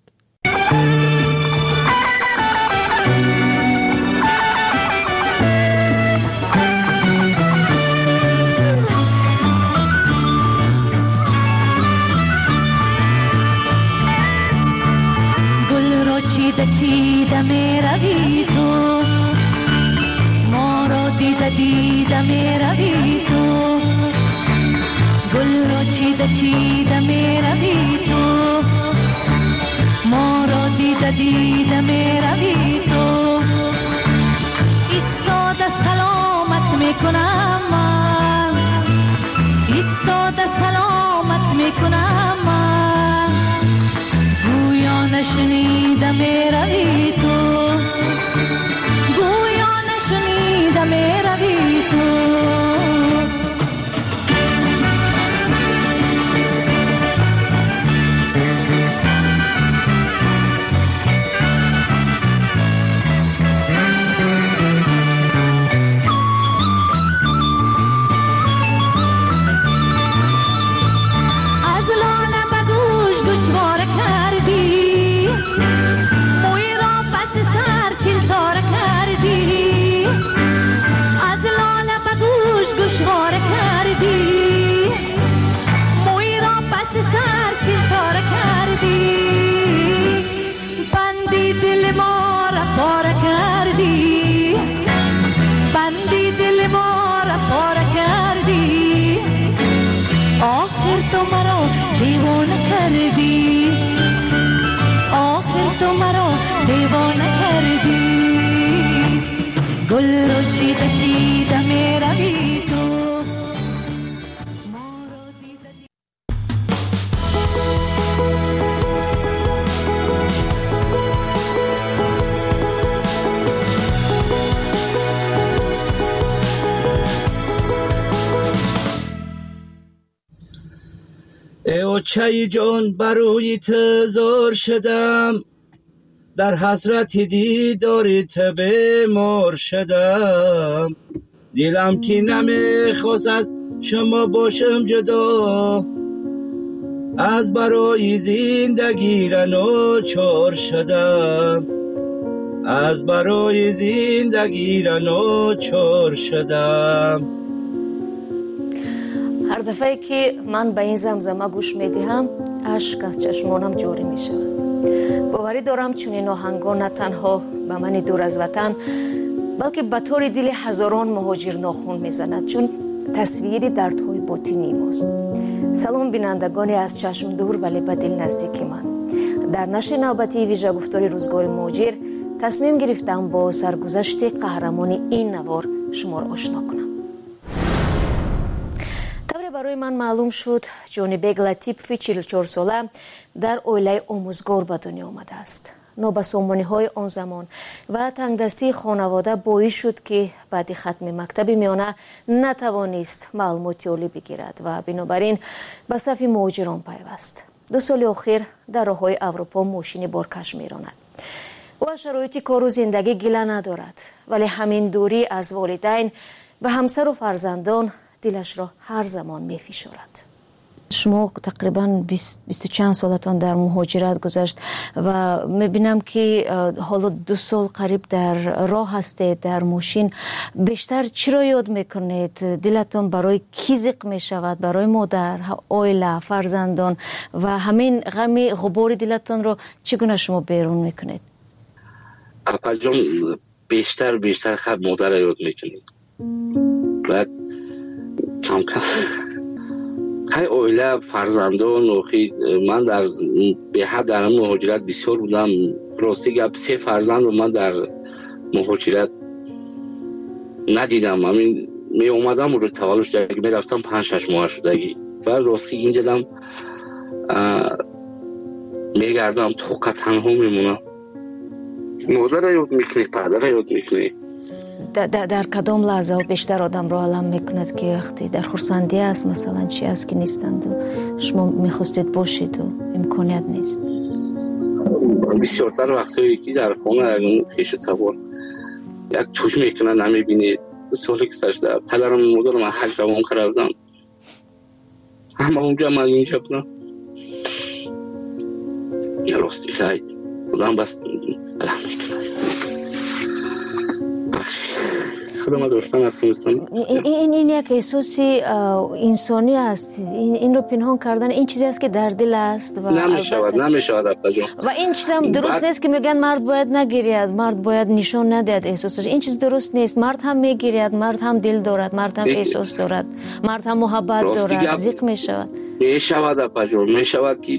چیده می روی تو، ما را دیده می روی تو، گل را چیده می روی تو، ما را دیده می روی تو. ایستاده سلامت می کنم من، ایستاده سلامت می کنم من، گویا نشنیده می روی تو، گویا نشنیده می روی تو.
چای جان بروی تزار شدم، در حسرت دیدار بیمار شدم، دلم که نمیخواست از شما باشم جدا، از برای زندگی را ناچار شدم، از برای زندگی را ناچار شدم.
هر دفعه که من به این زمزمه گوش میدهم اشک از چشمانم جاری می شود. باوری دارم چون این آهنگا نه تنها به من دور از وطن بلکه به طور دل هزاران مهاجر ناخون میزند، چون تصویر دردهای باطنی ماست. سلام بینندگانی از چشم دور ولی به دل نزدیک من. در نشر نوبتی ویژه گفتار روزگار مهاجر تصمیم گرفتم با سرگذشت قهرمان این نوار شما را آشنا کنم. طور برای من معلوم شد جون بیگ لطیف 44 ساله در اویله آموزگار به دنیا آمده است. نابسامانی های آن زمان و تنگدستی خانواده باعث شد که بعد ختم مکتب میانه نتوانست معلومات عالی بگیرد و بنابراین به صف مهاجران پیوست. 2 سال اخیر در راههای اروپا ماشین بارکش میراند. او از شرایط کار و زندگی گله ندارد، ولی همین دوری از والدین و همسر و فرزندان دلش را هر زمان میفشارد. شما تقریبا 20 چند سالتان در مهاجرت گذشت و میبینم که حالا 2 سال قریب در راه هستید در ماشین. بیشتر چی را یاد میکنید؟ دلتان برای کی زیق میشود؟ برای مادر، عائله، فرزندان و همین غم غبار دلتان را چگونه شما بیرون میکنید؟
اپا جان بیشتر خب مادر را یاد میکنید. بعد کم خیلی اویله فرزندان و من به حد در مهاجرت بسیار بودم. راستی گپ 3 فرزند من در مهاجرت ندیدم. همین می اومدم و رو تولدش می رفتم 5-6 ماه شدگی و راستی اینجا دم می گردم توقع تنها میمونم. مادر یاد میکنی، پدر یاد میکنی.
در کدام لحظه بیشتر آدم رو علم میکند که وقتی در خرسندی است مثلا چی است که نیستند و شما میخواستید باشید و امکانیت نیست؟
بسیارتر وقتی که در خانه اگه خیش تبار یک توش میکنن نمیبینید. سالی که سشده پدرم مادرم حج دوام کردم، همه اونجا من اینجا بودم. راستی خیلی آدم بس علم میکنه.
این یک احساسی انسانی است. این رو پنهان کردن این چیزی است که در دل است و
نمیشود
و این چیز هم درست نیست که میگن مرد باید نگیرید، مرد باید نشان ندهد احساسش. این چیز درست نیست. مرد هم میگیرید، مرد هم دل دارد، مرد هم احساس دارد، مرد هم محبت دارد. زیق میشود
میشود که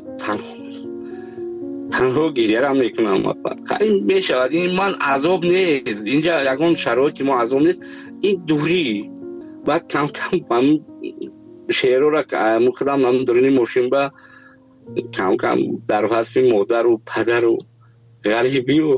تنها گریه را میکنم. خیلی میشود. این من عذاب نیست، اینجا یکون شرایطی ما عذاب نیست، این دوری. بعد کم من شعر را که مخدم من درونی ماشین با کم در حسب مادر و پدر و غریبی و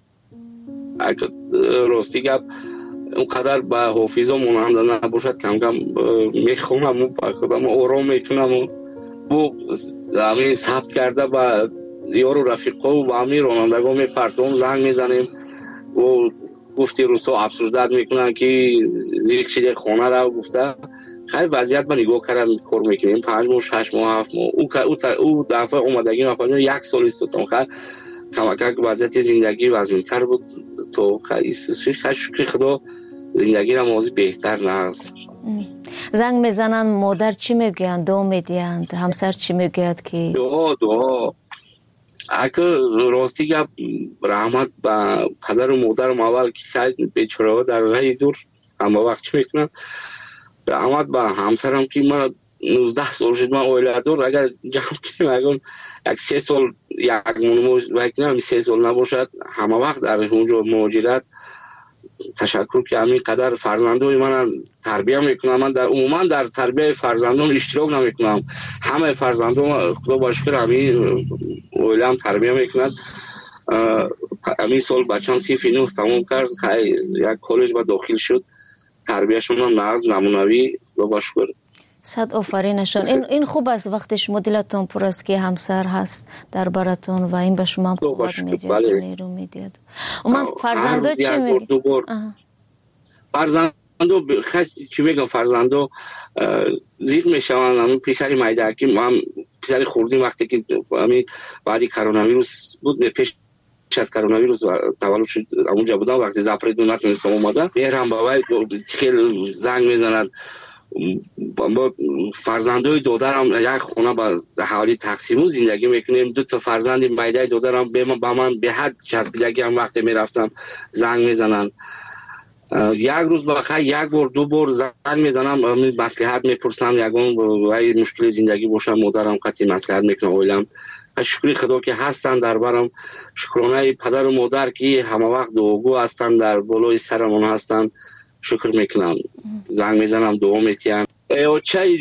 راستی گپ اونقدر به حافظم مانند نباشد. کم میخونم و با خودم آرام میکنم و بو زمین ثبت کرده با یارو رفیقا و با همین رانندگان میپرتم زنگ میزنیم و گفتی روستا افسردت میکنن که زیر چیده خانه را گفته. خیلی وضعیت من نگاه کردم کار میکنیم 5 ماه 6 ماه 7 ماه او دفعه اومدگی من 1 سال استودم. خیلی کمک وضعیت زندگی وزن‌تر بود تو خیلی شکر خدا زندگی را موضوع بهتر نهست.
زنگ میزنن مادر چی میگویند؟ دعا میدیند؟ همسر چی میگوید که
دعا اگه راستی گپ رحمت با پدر و مادرم اول که خیلی بیچاره در راه دور اما وقت چی میکنم رحمت با همسرم که من 19 سال شد من اویله دور اگر جمع کنیم اگر 3 سال یک مونمو 3 سال نباشد همه وقت در اونجا مهاجرت تشکر که همین قدر فرزندان من تربیه میکنم. من در عموما در تربیه فرزندان اشتراک نمیکنم. همه فرزندان خدا باشکر همین اویله هم تربیه میکنند. همین سال بچه‌م صف 9 تمام کرد، یک کالج با داخل شد. تربیهشون هم ناز نمونوی خدا باشکر.
صد آفرینشان. این خوب است وقتی شما دلتون پر است که همسر هست در براتون و این به شما قوت میده و نیرو میده. من فرزندا چی میگن؟
فرزندو خیلی چی میگم فرزندو زیق میشوند. همین پسر مایدکی من پسر خوردیم وقتی که همین بعدی کرونا ویروس بود پیش از کرونا ویروس تولد شد اونجا بودم وقتی زپر دونات نمیستم اومدم میرم بابای خیلی زنگ میزنن با فرزندای دادرم یک خونه با حوالی تقسیم زندگی میکنیم. 2 تا فرزند مایده دادرم با من به حد چسبیدگی هم وقتی میرفتم زنگ میزنن یک روز بخیر یک بار دو بار زنگ میزنم مصلحت میپرسم یگان وای مشکل زندگی باشم مادرم قطعی مصلحت میکنه اویلم شکر خدا که هستن در برم شکرانه پدر و مادر که همه وقت دعاگو هستن در بالای سرمون هستن شکر میکنم زنگ میزنم دعا میتیم